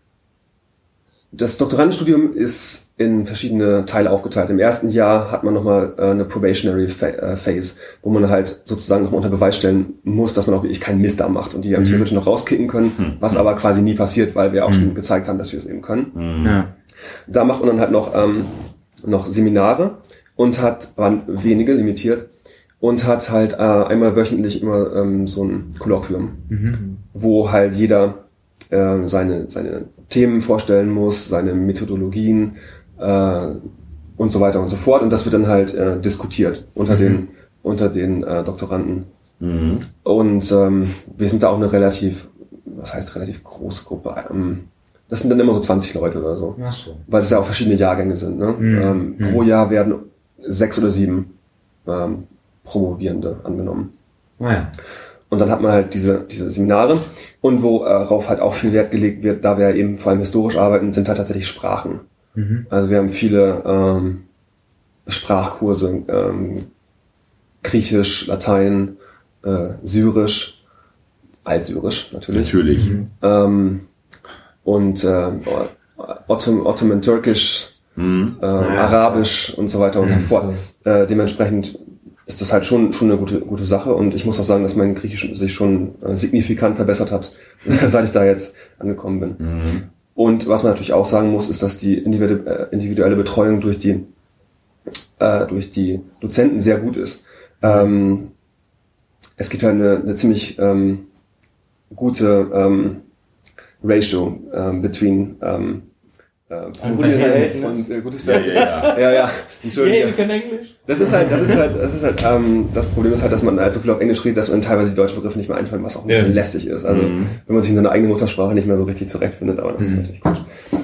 Das Doktorandenstudium ist in verschiedene Teile aufgeteilt. Im ersten Jahr hat man nochmal äh, eine Probationary Phase, wo man halt sozusagen nochmal unter Beweis stellen muss, dass man auch wirklich keinen Mist da macht und die am theoretisch mhm. noch rauskicken können, mhm. was aber quasi nie passiert, weil wir auch mhm. schon gezeigt haben, dass wir es eben können. Mhm. Ja. Da macht man dann halt noch ähm, noch Seminare und hat, waren wenige, limitiert, und hat halt äh, einmal wöchentlich immer ähm, so ein Kolloquium, mhm. wo halt jeder äh, seine seine Themen vorstellen muss, seine Methodologien äh, und so weiter und so fort. Und das wird dann halt äh, diskutiert unter mhm. den unter den äh, Doktoranden. Mhm. Und ähm, wir sind da auch eine relativ, was heißt relativ große Gruppe. Ähm, das sind dann immer so zwanzig Leute oder so. Ach so. Weil das ja auch verschiedene Jahrgänge sind. Ne? Mhm. Ähm, mhm. Pro Jahr werden sechs oder sieben ähm, Promovierende angenommen. Ah, ja. Und dann hat man halt diese diese Seminare, und worauf halt auch viel Wert gelegt wird, da wir ja eben vor allem historisch arbeiten, sind halt tatsächlich Sprachen. Mhm. Also wir haben viele ähm, Sprachkurse, ähm, Griechisch, Latein, äh, Syrisch, Altsyrisch natürlich. Natürlich. Mhm. Ähm, und äh, Ottoman, Ottoman Türkisch, mhm. äh, ja, Arabisch und so weiter und so fort. Äh, dementsprechend ist das halt schon schon eine gute gute Sache, und ich muss auch sagen, dass mein Griechisch sich schon äh, signifikant verbessert hat, seit ich da jetzt angekommen bin. Mhm. Und was man natürlich auch sagen muss, ist, dass die individuelle, äh, individuelle Betreuung durch die äh, durch die Dozenten sehr gut ist. Ähm, es gibt halt eine, eine ziemlich ähm, gute ähm, Ratio ähm, between ähm, Äh, gutes Verhältnis und äh, gutes Verhältnis. Ja, ja, ja. ja. Entschuldigung. Yeah, wir können Englisch. Das ist halt, das ist halt, das ist halt, ähm, das Problem ist halt, dass man halt so viel auf Englisch redet, dass man teilweise die deutschen Begriffe nicht mehr einfallen, was auch ein bisschen ja. lästig ist. Also, mhm. wenn man sich in seiner eigenen Muttersprache nicht mehr so richtig zurechtfindet, aber das mhm. ist natürlich Quatsch.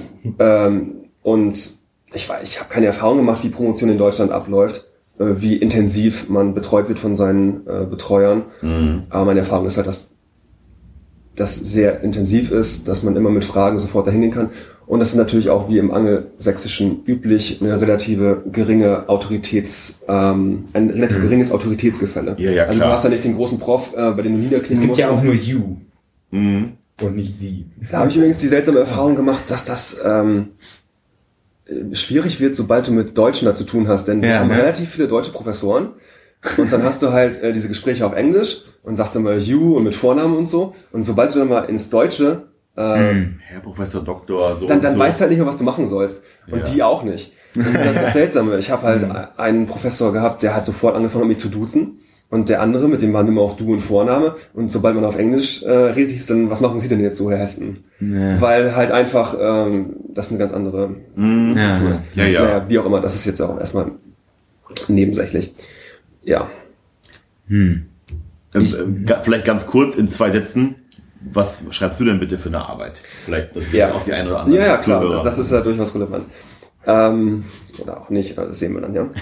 Ähm, und ich weiß, ich habe keine Erfahrung gemacht, wie Promotion in Deutschland abläuft, äh, wie intensiv man betreut wird von seinen äh, Betreuern. Mhm. Aber meine Erfahrung ist halt, dass das sehr intensiv ist, dass man immer mit Fragen sofort dahin gehen kann. Und das ist natürlich auch wie im Angelsächsischen üblich eine relative geringe Autoritäts, ähm, ein relativ mhm. geringes Autoritätsgefälle. Ja, ja, klar. Also du hast ja nicht den großen Prof, äh, bei dem du niederknien musst. Es gibt musst. ja auch nur you. Mhm. Und nicht sie. Da habe ich übrigens die seltsame Erfahrung gemacht, dass das ähm, schwierig wird, sobald du mit Deutschen da zu tun hast. Denn wir ja, haben ne? relativ viele deutsche Professoren. Und dann hast du halt äh, diese Gespräche auf Englisch und sagst dann mal you und mit Vornamen und so. Und sobald du dann mal ins Deutsche äh, hm. Herr Professor Doktor, so dann, dann so. weißt du halt nicht mehr, was du machen sollst. Und ja. die auch nicht. Das ist das, das Seltsame. Ich habe halt hm. einen Professor gehabt, der hat sofort angefangen, mich zu duzen. Und der andere, mit dem waren immer auf Du und Vorname. Und sobald man auf Englisch äh, redet, hieß dann, was machen Sie denn jetzt so, Herr Heston? Ja. Weil halt einfach ähm, das eine ganz andere mm. Kultur ist. Ja, ja. Naja, wie auch immer, das ist jetzt auch erstmal nebensächlich. Ja. Hm. Ich, ähm, vielleicht ganz kurz in zwei Sätzen. Was schreibst du denn bitte für eine Arbeit? Vielleicht das ist ja. auch die eine oder andere. Ja, ja, klar. Zuhörer. Das ist ja durchaus relevant. Ähm, oder auch nicht, das sehen wir dann, ja.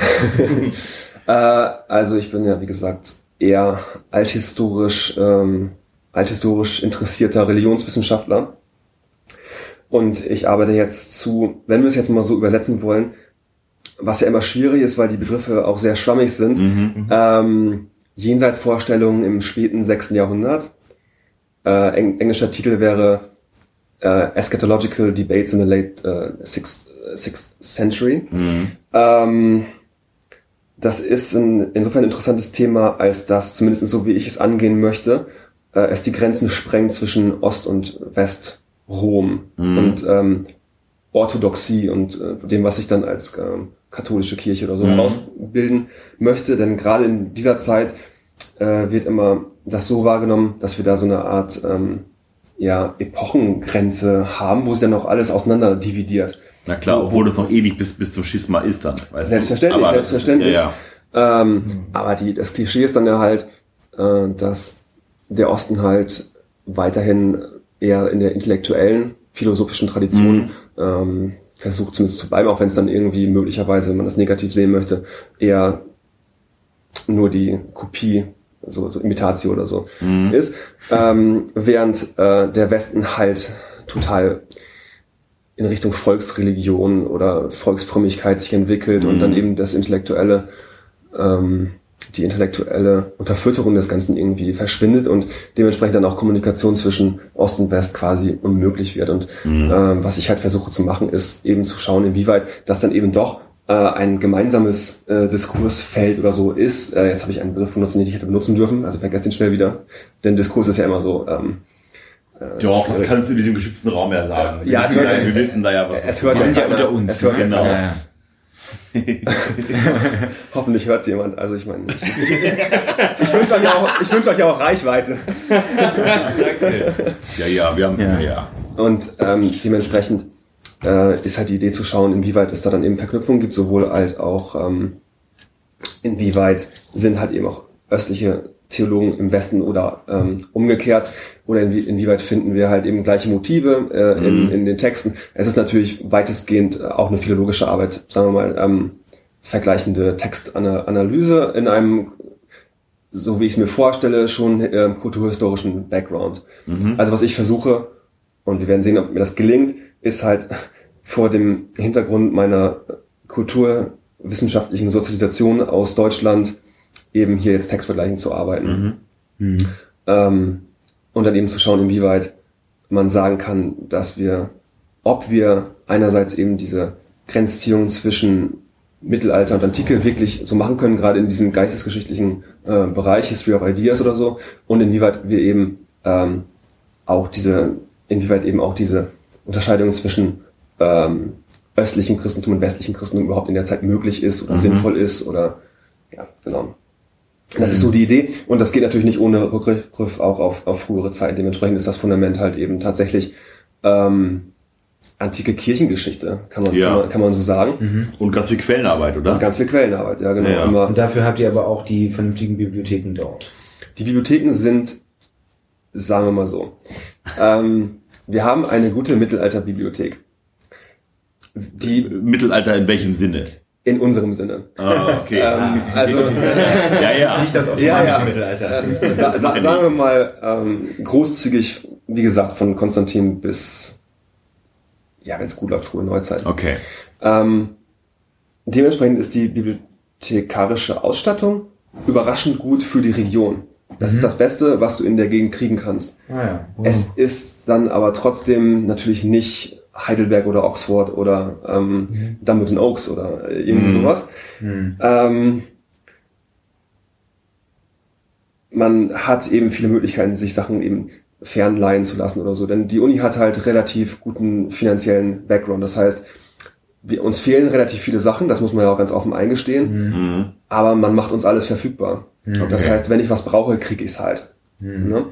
äh, also ich bin ja, wie gesagt, eher althistorisch, ähm, althistorisch interessierter Religionswissenschaftler. Und ich arbeite jetzt zu, wenn wir es jetzt mal so übersetzen wollen, was ja immer schwierig ist, weil die Begriffe auch sehr schwammig sind, mhm. ähm, Jenseitsvorstellungen im späten sechsten Jahrhundert. Äh, eng, englischer Titel wäre äh, Eschatological Debates in the Late äh, sixth, sixth Century. Mhm. Ähm, das ist ein, insofern ein interessantes Thema, als dass, zumindest so wie ich es angehen möchte, äh, es die Grenzen sprengt zwischen Ost- und West-Rom mhm. und ähm, Orthodoxie und äh, dem, was ich dann als ähm, katholische Kirche oder so mhm. herausbilden möchte. Denn gerade in dieser Zeit äh, wird immer das so wahrgenommen, dass wir da so eine Art ähm, ja, Epochengrenze haben, wo sich dann auch alles auseinander dividiert. Na klar, obwohl das noch ewig bis bis zum Schisma ist dann. Weißt selbstverständlich, du? Aber selbstverständlich. Das ist, ja, ja. Ähm, mhm. Aber die, das Klischee ist dann ja halt, äh, dass der Osten halt weiterhin eher in der intellektuellen, philosophischen Tradition mhm. ähm, versucht zumindest zu bleiben, auch wenn es dann irgendwie möglicherweise, wenn man das negativ sehen möchte, eher nur die Kopie, so, so Imitatio oder so mhm. ist, ähm, während äh, der Westen halt total in Richtung Volksreligion oder Volksfrömmigkeit sich entwickelt mhm. und dann eben das intellektuelle, ähm, die intellektuelle Unterfütterung des Ganzen irgendwie verschwindet und dementsprechend dann auch Kommunikation zwischen Ost und West quasi unmöglich wird. Und mhm. ähm, was ich halt versuche zu machen, ist eben zu schauen, inwieweit das dann eben doch äh, ein gemeinsames äh, Diskursfeld oder so ist. Äh, jetzt habe ich einen Begriff benutzt, den ich hätte benutzen dürfen, also vergesst den schnell wieder. Denn Diskurs ist ja immer so... Ähm, Äh, Doch, das kannst du in diesem geschützten Raum ja sagen. Ja, wir, wissen, ja, wir wissen da ja was. Es hört sind ja unter uns. Hört, genau. Ja, ja. Hoffentlich hört jemand. Also ich meine, ich, ich, ich wünsche euch auch, ich wünsche euch auch Reichweite. Danke. Ja, ja, wir haben ja. ja. Und ähm, dementsprechend äh, ist halt die Idee zu schauen, inwieweit es da dann eben Verknüpfungen gibt, sowohl halt auch ähm, inwieweit sind halt eben auch östliche Theologen im Westen oder ähm, umgekehrt oder inwie, inwieweit finden wir halt eben gleiche Motive äh, in, mm. in den Texten. Es ist natürlich weitestgehend auch eine philologische Arbeit, sagen wir mal, ähm, vergleichende Textanalyse in einem, so wie ich es mir vorstelle, schon äh, kulturhistorischen Background. Mm-hmm. Also was ich versuche, und wir werden sehen, ob mir das gelingt, ist halt vor dem Hintergrund meiner kulturwissenschaftlichen Sozialisation aus Deutschland eben hier jetzt textvergleichend zu arbeiten. Mhm. Mhm. Ähm, und dann eben zu schauen, inwieweit man sagen kann, dass wir, ob wir einerseits eben diese Grenzziehung zwischen Mittelalter und Antike wirklich so machen können, gerade in diesem geistesgeschichtlichen äh, Bereich, History of Ideas oder so, und inwieweit wir eben ähm, auch diese, inwieweit eben auch diese Unterscheidung zwischen ähm, östlichem Christentum und westlichem Christentum überhaupt in der Zeit möglich ist oder mhm. sinnvoll ist oder, ja, genau. Das ist so die Idee und das geht natürlich nicht ohne Rückgriff auch auf, auf frühere Zeiten. Dementsprechend ist das Fundament halt eben tatsächlich ähm, antike Kirchengeschichte, kann man, ja. kann man, kann man so sagen. Mhm. Und ganz viel Quellenarbeit, oder? Und ganz viel Quellenarbeit, ja genau. Ja, ja. Und dafür habt ihr aber auch die vernünftigen Bibliotheken dort. Die Bibliotheken sind, sagen wir mal so, ähm, wir haben eine gute Mittelalterbibliothek. Die Mittelalter in welchem Sinne? In unserem Sinne. Ah, okay. ähm, also ja, ja. Nicht das automatische ja, ja. Mittelalter. Äh, sa sa sagen wir mal ähm, großzügig, wie gesagt, von Konstantin bis ja, wenn es gut läuft, frühe Neuzeit. Okay. Ähm, dementsprechend ist die bibliothekarische Ausstattung überraschend gut für die Region. Das mhm. ist das Beste, was du in der Gegend kriegen kannst. Ah, ja. Wow. Es ist dann aber trotzdem natürlich nicht Heidelberg oder Oxford oder ähm, mhm. Dumbarton Oaks oder irgendwie mhm. sowas. Mhm. Ähm, man hat eben viele Möglichkeiten, sich Sachen eben fernleihen zu lassen oder so, denn die Uni hat halt relativ guten finanziellen Background. Das heißt, wir, uns fehlen relativ viele Sachen, das muss man ja auch ganz offen eingestehen, mhm. aber man macht uns alles verfügbar. Okay. Das heißt, wenn ich was brauche, kriege ich es halt. Mhm. Ne?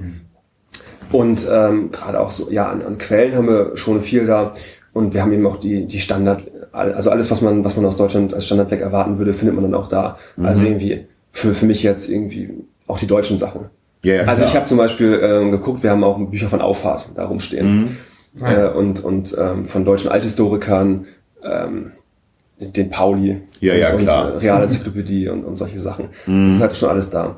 Und ähm, gerade auch so, ja, an, an Quellen haben wir schon viel da und wir haben eben auch die die Standard, also alles, was man was man aus Deutschland als Standardwerk erwarten würde, findet man dann auch da. Mhm. Also irgendwie für für mich jetzt irgendwie auch die deutschen Sachen. Yeah, also klar. ich habe zum Beispiel ähm, geguckt, wir haben auch Bücher von Auffahrt da rumstehen mhm. äh, und und ähm, von deutschen Althistorikern, ähm, den Pauli ja, und, ja, klar. und äh, Realenzyklopädie und, und solche Sachen. Mhm. Das ist halt schon alles da.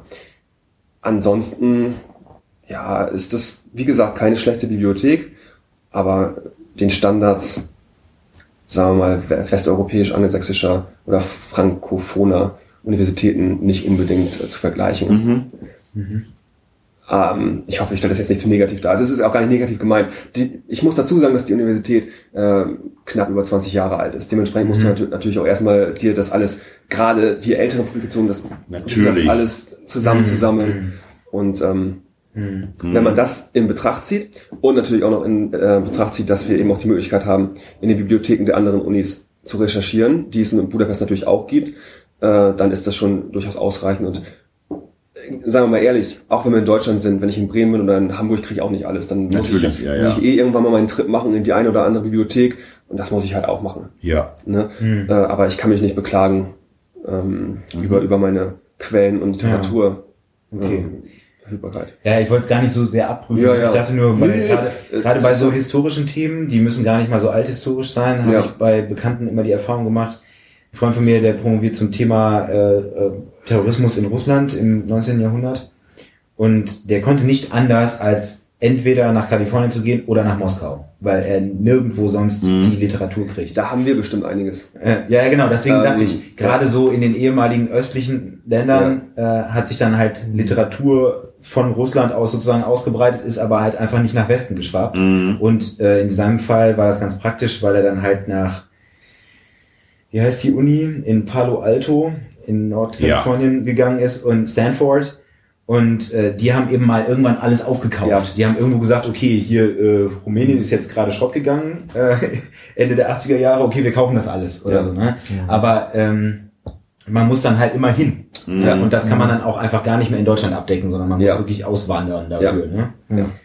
Ansonsten, ja, ist das, wie gesagt, keine schlechte Bibliothek, aber den Standards, sagen wir mal, westeuropäisch, angelsächsischer oder frankophoner Universitäten nicht unbedingt äh, zu vergleichen. Mhm. Mhm. Ähm, ich hoffe, ich stelle das jetzt nicht zu negativ dar. Also es ist auch gar nicht negativ gemeint. Die, ich muss dazu sagen, dass die Universität äh, knapp über zwanzig Jahre alt ist. Dementsprechend musst mhm. du natürlich auch erstmal dir das alles, gerade die älteren Publikationen, das natürlich. alles zusammenzusammeln. Mhm. Und ähm, mhm. wenn man das in Betracht zieht und natürlich auch noch in äh, Betracht zieht, dass wir eben auch die Möglichkeit haben, in den Bibliotheken der anderen Unis zu recherchieren, die es in Budapest natürlich auch gibt, äh, dann ist das schon durchaus ausreichend. Und sagen wir mal ehrlich, auch wenn wir in Deutschland sind, wenn ich in Bremen bin oder in Hamburg, kriege ich auch nicht alles. Dann muss, Natürlich, ich, ja, ja. muss ich eh irgendwann mal meinen Trip machen in die eine oder andere Bibliothek und das muss ich halt auch machen. Ja. Ne? Mhm. Äh, aber ich kann mich nicht beklagen ähm, mhm. über über meine Quellen und Literatur. Ja. Okay. Ähm, Verfügbarkeit. Ja, ich wollte es gar nicht so sehr abprüfen. Ja, ja. Ich dachte nur, weil nee, gerade gerade bei so historischen Themen, die müssen gar nicht mal so althistorisch sein, habe ja. ich bei Bekannten immer die Erfahrung gemacht. Ein Freund von mir, der promoviert zum Thema äh, äh, Terrorismus in Russland im neunzehnten Jahrhundert. Und der konnte nicht anders, als entweder nach Kalifornien zu gehen oder nach Moskau, weil er nirgendwo sonst mhm. die Literatur kriegt. Da haben wir bestimmt einiges. Äh, ja, ja, genau. Deswegen ähm, dachte ich, gerade ja. so in den ehemaligen östlichen Ländern ja. äh, hat sich dann halt Literatur von Russland aus sozusagen ausgebreitet, ist aber halt einfach nicht nach Westen geschwappt. Mhm. Und äh, in seinem Fall war das ganz praktisch, weil er dann halt nach, wie heißt die Uni, in Palo Alto in Nordkalifornien ja. gegangen ist und Stanford. Und äh, die haben eben mal irgendwann alles aufgekauft. Ja. Die haben irgendwo gesagt, okay, hier äh, Rumänien ist jetzt gerade Schrott gegangen, äh, Ende der achtziger Jahre, okay, wir kaufen das alles oder ja. so. Ne? Ja. Aber ähm, man muss dann halt immer hin. Mhm. Ja, und das kann man dann auch einfach gar nicht mehr in Deutschland abdecken, sondern man muss ja. wirklich auswandern dafür. Ja. Ne? Ja. Ja.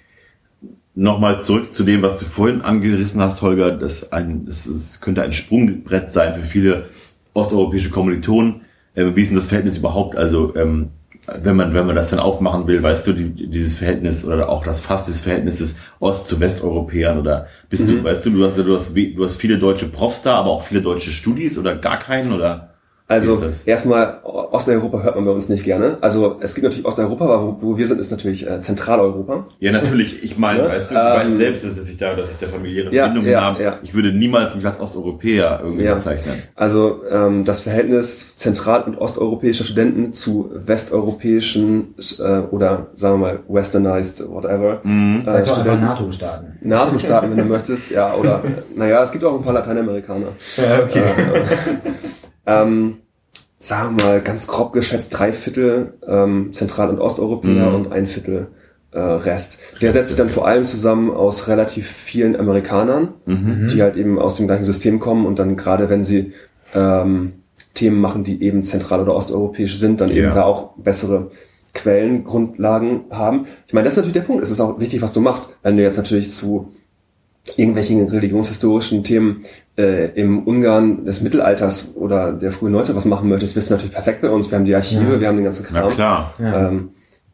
Nochmal zurück zu dem, was du vorhin angerissen hast, Holger. Das, ein, das, das könnte ein Sprungbrett sein für viele osteuropäische Kommilitonen. Äh, wie ist denn das Verhältnis überhaupt? Also ähm, wenn man wenn man das dann aufmachen will, weißt du, die, dieses Verhältnis oder auch das Fass des Verhältnisses Ost- zu Westeuropäern oder bist mhm. du, weißt du, du hast, du hast du hast viele deutsche Profs da, aber auch viele deutsche Studis oder gar keinen oder? Also erstmal, Osteuropa hört man bei uns nicht gerne. Also es gibt natürlich Osteuropa, aber wo, wo wir sind, ist natürlich äh, Zentraleuropa. Ja, natürlich. Ich meine, ja? weißt du, du ähm, weißt selbst, dass ich da, dass ich da familiäre ja, Bindungen ja, habe. Ja. Ich würde niemals mich als Osteuropäer irgendwie ja. bezeichnen. Also ähm, das Verhältnis zentral- und osteuropäischer Studenten zu westeuropäischen äh, oder sagen wir mal westernized, whatever. Mhm. Sag äh, doch einfach NATO-Staaten. NATO-Staaten, wenn du möchtest. Ja, oder naja, es gibt auch ein paar Lateinamerikaner. Ja, okay. Äh, Ähm, sagen wir mal ganz grob geschätzt drei Viertel ähm, Zentral- und Osteuropäer mhm. und ein Viertel äh, Rest. Der setzt sich dann vor allem zusammen aus relativ vielen Amerikanern, mhm. die halt eben aus dem gleichen System kommen und dann gerade wenn sie ähm, Themen machen, die eben zentral- oder osteuropäisch sind, dann ja. eben da auch bessere Quellengrundlagen haben. Ich meine, das ist natürlich der Punkt. Es ist auch wichtig, was du machst. Wenn du jetzt natürlich zu irgendwelchen religionshistorischen Themen äh, im Ungarn des Mittelalters oder der frühen Neuzeit was machen möchtest, bist du natürlich perfekt bei uns. Wir haben die Archive, ja. wir haben den ganzen Kram. Na klar. Ja. Ähm,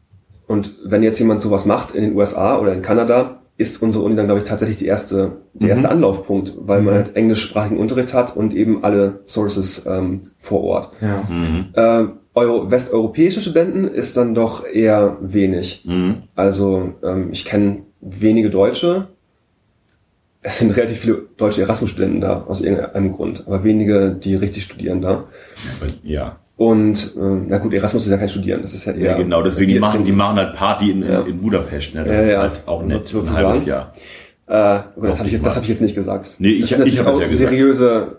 und wenn jetzt jemand sowas macht in den U S A oder in Kanada, ist unsere Uni dann, glaube ich, tatsächlich die erste, der mhm. erste Anlaufpunkt, weil man halt englischsprachigen Unterricht hat und eben alle Sources ähm, vor Ort. Ja. Mhm. Äh, Euro, westeuropäische Studenten ist dann doch eher wenig. Mhm. Also ähm, ich kenne wenige Deutsche. es sind relativ viele deutsche Erasmus-Studenten da, aus irgendeinem Grund, aber wenige, die richtig studieren da. Ja. Und, äh, na gut, Erasmus ist ja kein Studieren, das ist halt eher... Ja, genau, deswegen die machen, die machen halt Party in, ja. in Budapest, ne? Das ja, ist ja. halt auch nett, so, ein halbes Jahr. Äh, aber das habe ich jetzt, das habe ich jetzt nicht gesagt. Nee, ich, das ich habe es ja gesagt. seriöse,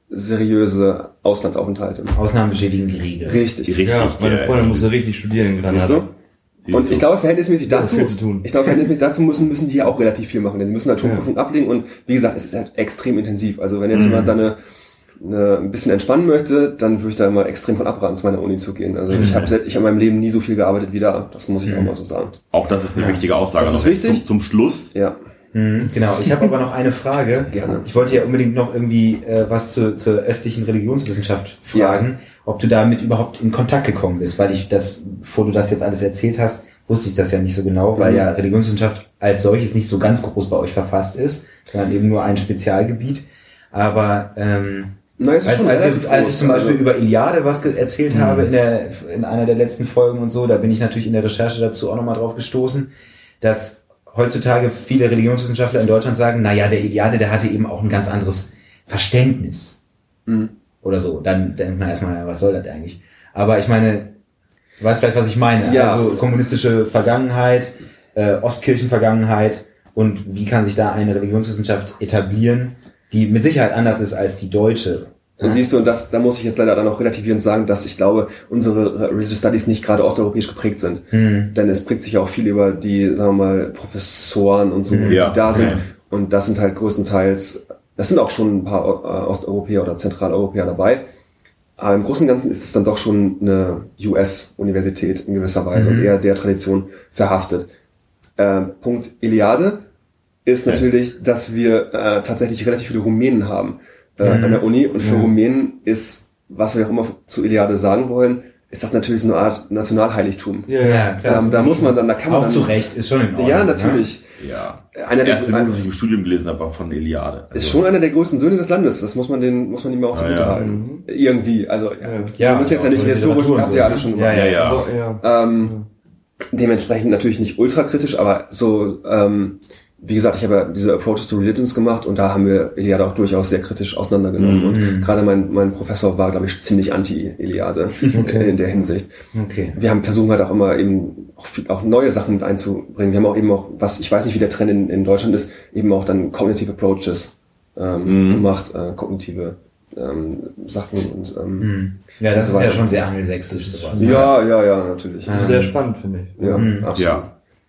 seriöse Auslandsaufenthalte. Ausnahmen bestätigen die Regel. Richtig. Richtig. Ja, meine ja, Freundin musste richtig studieren in Granada. Siehst du? Siehst Und du? ich glaube, verhältnismäßig Ja, dazu, viel zu tun. ich glaube, verhältnismäßig dazu müssen, müssen die ja auch relativ viel machen, denn die müssen halt schon Ja. Prüfung ablegen und wie gesagt, es ist halt extrem intensiv. Also wenn jetzt Mhm. jemand da eine, eine, ein bisschen entspannen möchte, dann würde ich da immer extrem von abraten, zu meiner Uni zu gehen. Also ich habe ich hab in meinem Leben nie so viel gearbeitet wie da. Das muss ich auch mal so sagen. Auch das ist eine Ja. wichtige Aussage. Das ist noch. wichtig. Zum, zum Schluss. Ja. Mhm, genau. Ich habe aber noch eine Frage. Gerne. Ich wollte ja unbedingt noch irgendwie äh, was zu, zur östlichen Religionswissenschaft fragen, ja. ob du damit überhaupt in Kontakt gekommen bist, weil ich das, bevor du das jetzt alles erzählt hast, wusste ich das ja nicht so genau, weil mhm. ja Religionswissenschaft als solches nicht so ganz groß bei euch verfasst ist, sondern eben nur ein Spezialgebiet. Aber ähm, Na, es ist als, schon als, relativ als ich groß, zum Beispiel also. über Iliade was ge- erzählt Mhm. habe in der in einer der letzten Folgen und so, da bin ich natürlich in der Recherche dazu auch nochmal drauf gestoßen, dass heutzutage viele Religionswissenschaftler in Deutschland sagen, na ja, der Iliade, der hatte eben auch ein ganz anderes Verständnis. Mhm. Oder so. Dann denkt man erstmal, was soll das eigentlich? Aber ich meine, du weißt vielleicht, was ich meine. Ja. Also kommunistische Vergangenheit, äh, Ostkirchenvergangenheit und wie kann sich da eine Religionswissenschaft etablieren, die mit Sicherheit anders ist als die deutsche. Und siehst du, und das, da muss ich jetzt leider dann auch relativierend sagen, dass ich glaube, unsere Religious Studies nicht gerade osteuropäisch geprägt sind. Hm. Denn es prägt sich ja auch viel über die, sagen wir mal, Professoren und so, Ja, die da sind. ja. Und das sind halt größtenteils, das sind auch schon ein paar äh, Osteuropäer oder Zentraleuropäer dabei. Aber im Großen und Ganzen ist es dann doch schon eine U S-Universität in gewisser Weise Mhm. und eher der Tradition verhaftet. Äh, Punkt Iliade ist Ja. natürlich, dass wir äh, tatsächlich relativ viele Rumänen haben äh, Mhm. an der Uni. Und für Ja. Rumänen ist, was wir auch immer zu Iliade sagen wollen, ist das natürlich so eine Art Nationalheiligtum. Ja, Ja, ja. klar. Da, da muss man dann, da kann man Auch dann, zu Recht, ist schon in Ordnung. ja, natürlich. Ja. Das Einer der- erste Buch, das ich im Studium gelesen habe, war von Iliade. Also, Ist schon einer der größten Söhne des Landes. Das muss man den, muss man ihm auch Ja, zugute ja. halten. Irgendwie. Also, ja. Ja, wir müssen jetzt ja nicht Literatur historisch, und habt so, ihr alle ne? schon Ja, gemacht. ja, ja. Aber, ja. Ähm, dementsprechend natürlich nicht ultra kritisch, aber so, ähm, wie gesagt, ich habe ja diese Approaches to Religions gemacht und da haben wir Iliade auch durchaus sehr kritisch auseinandergenommen. Mhm. Und gerade mein, mein Professor war, glaube ich, ziemlich anti-Iliade Okay. in der Hinsicht. Okay. Wir haben versuchen halt auch immer eben auch, viel, auch neue Sachen mit einzubringen. Wir haben auch eben auch, was ich weiß nicht, wie der Trend in, in Deutschland ist, eben auch dann Cognitive Approaches ähm, Mhm. gemacht, äh, kognitive ähm, Sachen und ähm, Hm. Ja, das und so ist ja weiter. schon sehr angelsächsisch sowas. ne? ja, ja, ja, natürlich. Ja. Sehr spannend, finde ich. Ja, Mhm. absolut. ja.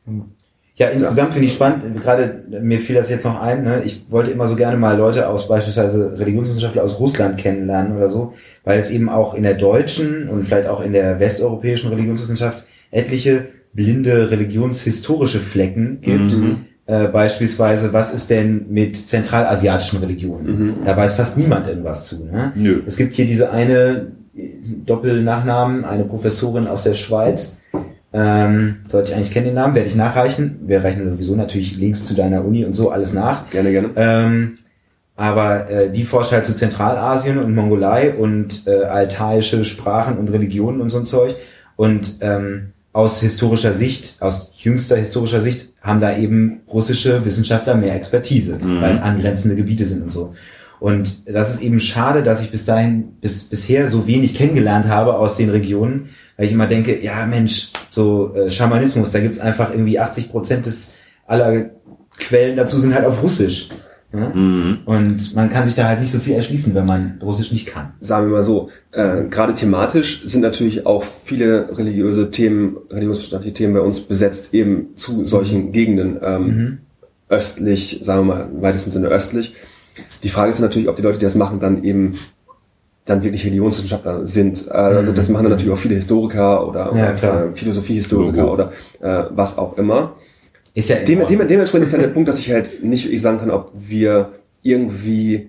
Ja, insgesamt finde ich spannend, gerade mir fiel das jetzt noch ein, ne? Ich wollte immer so gerne mal Leute aus, beispielsweise Religionswissenschaftler aus Russland kennenlernen oder so, weil es eben auch in der deutschen und vielleicht auch in der westeuropäischen Religionswissenschaft etliche blinde religionshistorische Flecken gibt. Mhm. Äh, beispielsweise, was ist denn mit zentralasiatischen Religionen? Mhm. Da weiß fast niemand irgendwas zu. Ne? Nö. Es gibt hier diese eine Doppelnachnamen, eine Professorin aus der Schweiz, ähm, sollte ich eigentlich kennen den Namen, werde ich nachreichen. Wir reichen sowieso natürlich Links zu deiner Uni und so alles nach. Gerne, gerne. Ähm, aber äh, die forscht halt zu Zentralasien und Mongolei und äh, altaische Sprachen und Religionen und so ein Zeug. Und ähm, aus historischer Sicht, aus jüngster historischer Sicht, haben da eben russische Wissenschaftler mehr Expertise, Mhm. weil es angrenzende Gebiete sind und so. Und das ist eben schade, dass ich bis dahin, bis bisher so wenig kennengelernt habe aus den Regionen, weil ich immer denke, ja Mensch, so äh, Schamanismus, da gibt's einfach irgendwie achtzig Prozent des aller Quellen dazu sind halt auf Russisch. Ja? Mhm. Und man kann sich da halt nicht so viel erschließen, wenn man Russisch nicht kann. Sagen wir mal so, äh, gerade thematisch sind natürlich auch viele religiöse Themen, religionswissenschaftliche Themen bei uns besetzt, eben zu solchen Gegenden, ähm, Mhm. östlich, sagen wir mal, im weitesten Sinne östlich. Die Frage ist natürlich, ob die Leute, die das machen, dann eben dann wirklich Religionswissenschaftler sind. Äh, also das machen dann natürlich auch viele Historiker oder, Ja, oder klar. äh, Philosophiehistoriker Logo. oder äh, was auch immer. Ist ja in Dem, Ordnung. dem, dementsprechend ist halt der Punkt, dass ich halt nicht wirklich sagen kann, ob wir irgendwie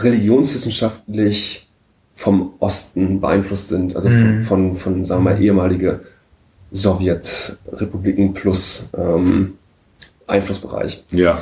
religionswissenschaftlich vom Osten beeinflusst sind, also Mhm. von, von, von, sagen wir mal, ehemalige Sowjetrepubliken plus ähm, Einflussbereich. Ja.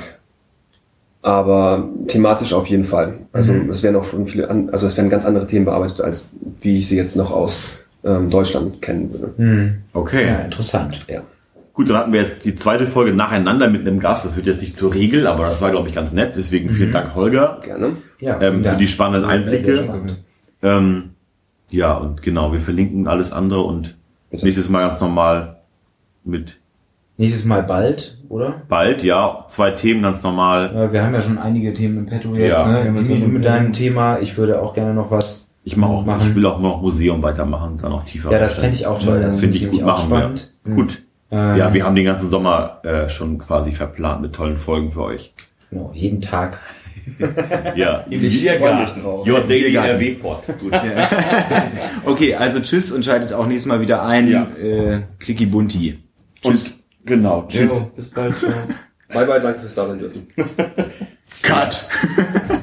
Aber thematisch auf jeden Fall. Also Mhm. es werden auch schon viele, an, also es werden ganz andere Themen bearbeitet, als wie ich sie jetzt noch aus ähm, Deutschland kennen würde. Hm. Okay. Ja, interessant. Ja. Gut, dann hatten wir jetzt die zweite Folge nacheinander mit einem Gast. Das wird jetzt nicht zur Regel, aber das war, glaube ich, ganz nett. Deswegen vielen mhm. Dank, Holger. Gerne. Ja, ähm, für die spannenden Einblicke. Ähm, ja, und genau, wir verlinken alles andere und Bitte. nächstes Mal ganz normal mit... Nächstes Mal bald, oder? Bald, ja. Zwei Themen ganz normal. Ja, wir haben ja schon einige Themen im Petto jetzt. Ja, ne? Die so mit deinem Thema. Ich würde auch gerne noch was Ich mache auch, machen. Ich will auch noch Museum weitermachen, da noch tiefer. Ja, das fände ich auch toll. Ja, finde ich gut, machen spannend. wir. Gut. Ähm, ja, wir haben den ganzen Sommer äh, schon quasi verplant mit tollen Folgen für euch. Genau, jeden Tag. Ja, ich freue mich drauf. Your Daily R W-Pod. Gut. Ja. Okay, also tschüss und schaltet auch nächstes Mal wieder ein. Ja. Äh, Klicki Bunti. Tschüss. Und, genau, tschüss. Jo, bis bald. Ciao. Bye bye, danke fürs Dasein dürfen. Cut.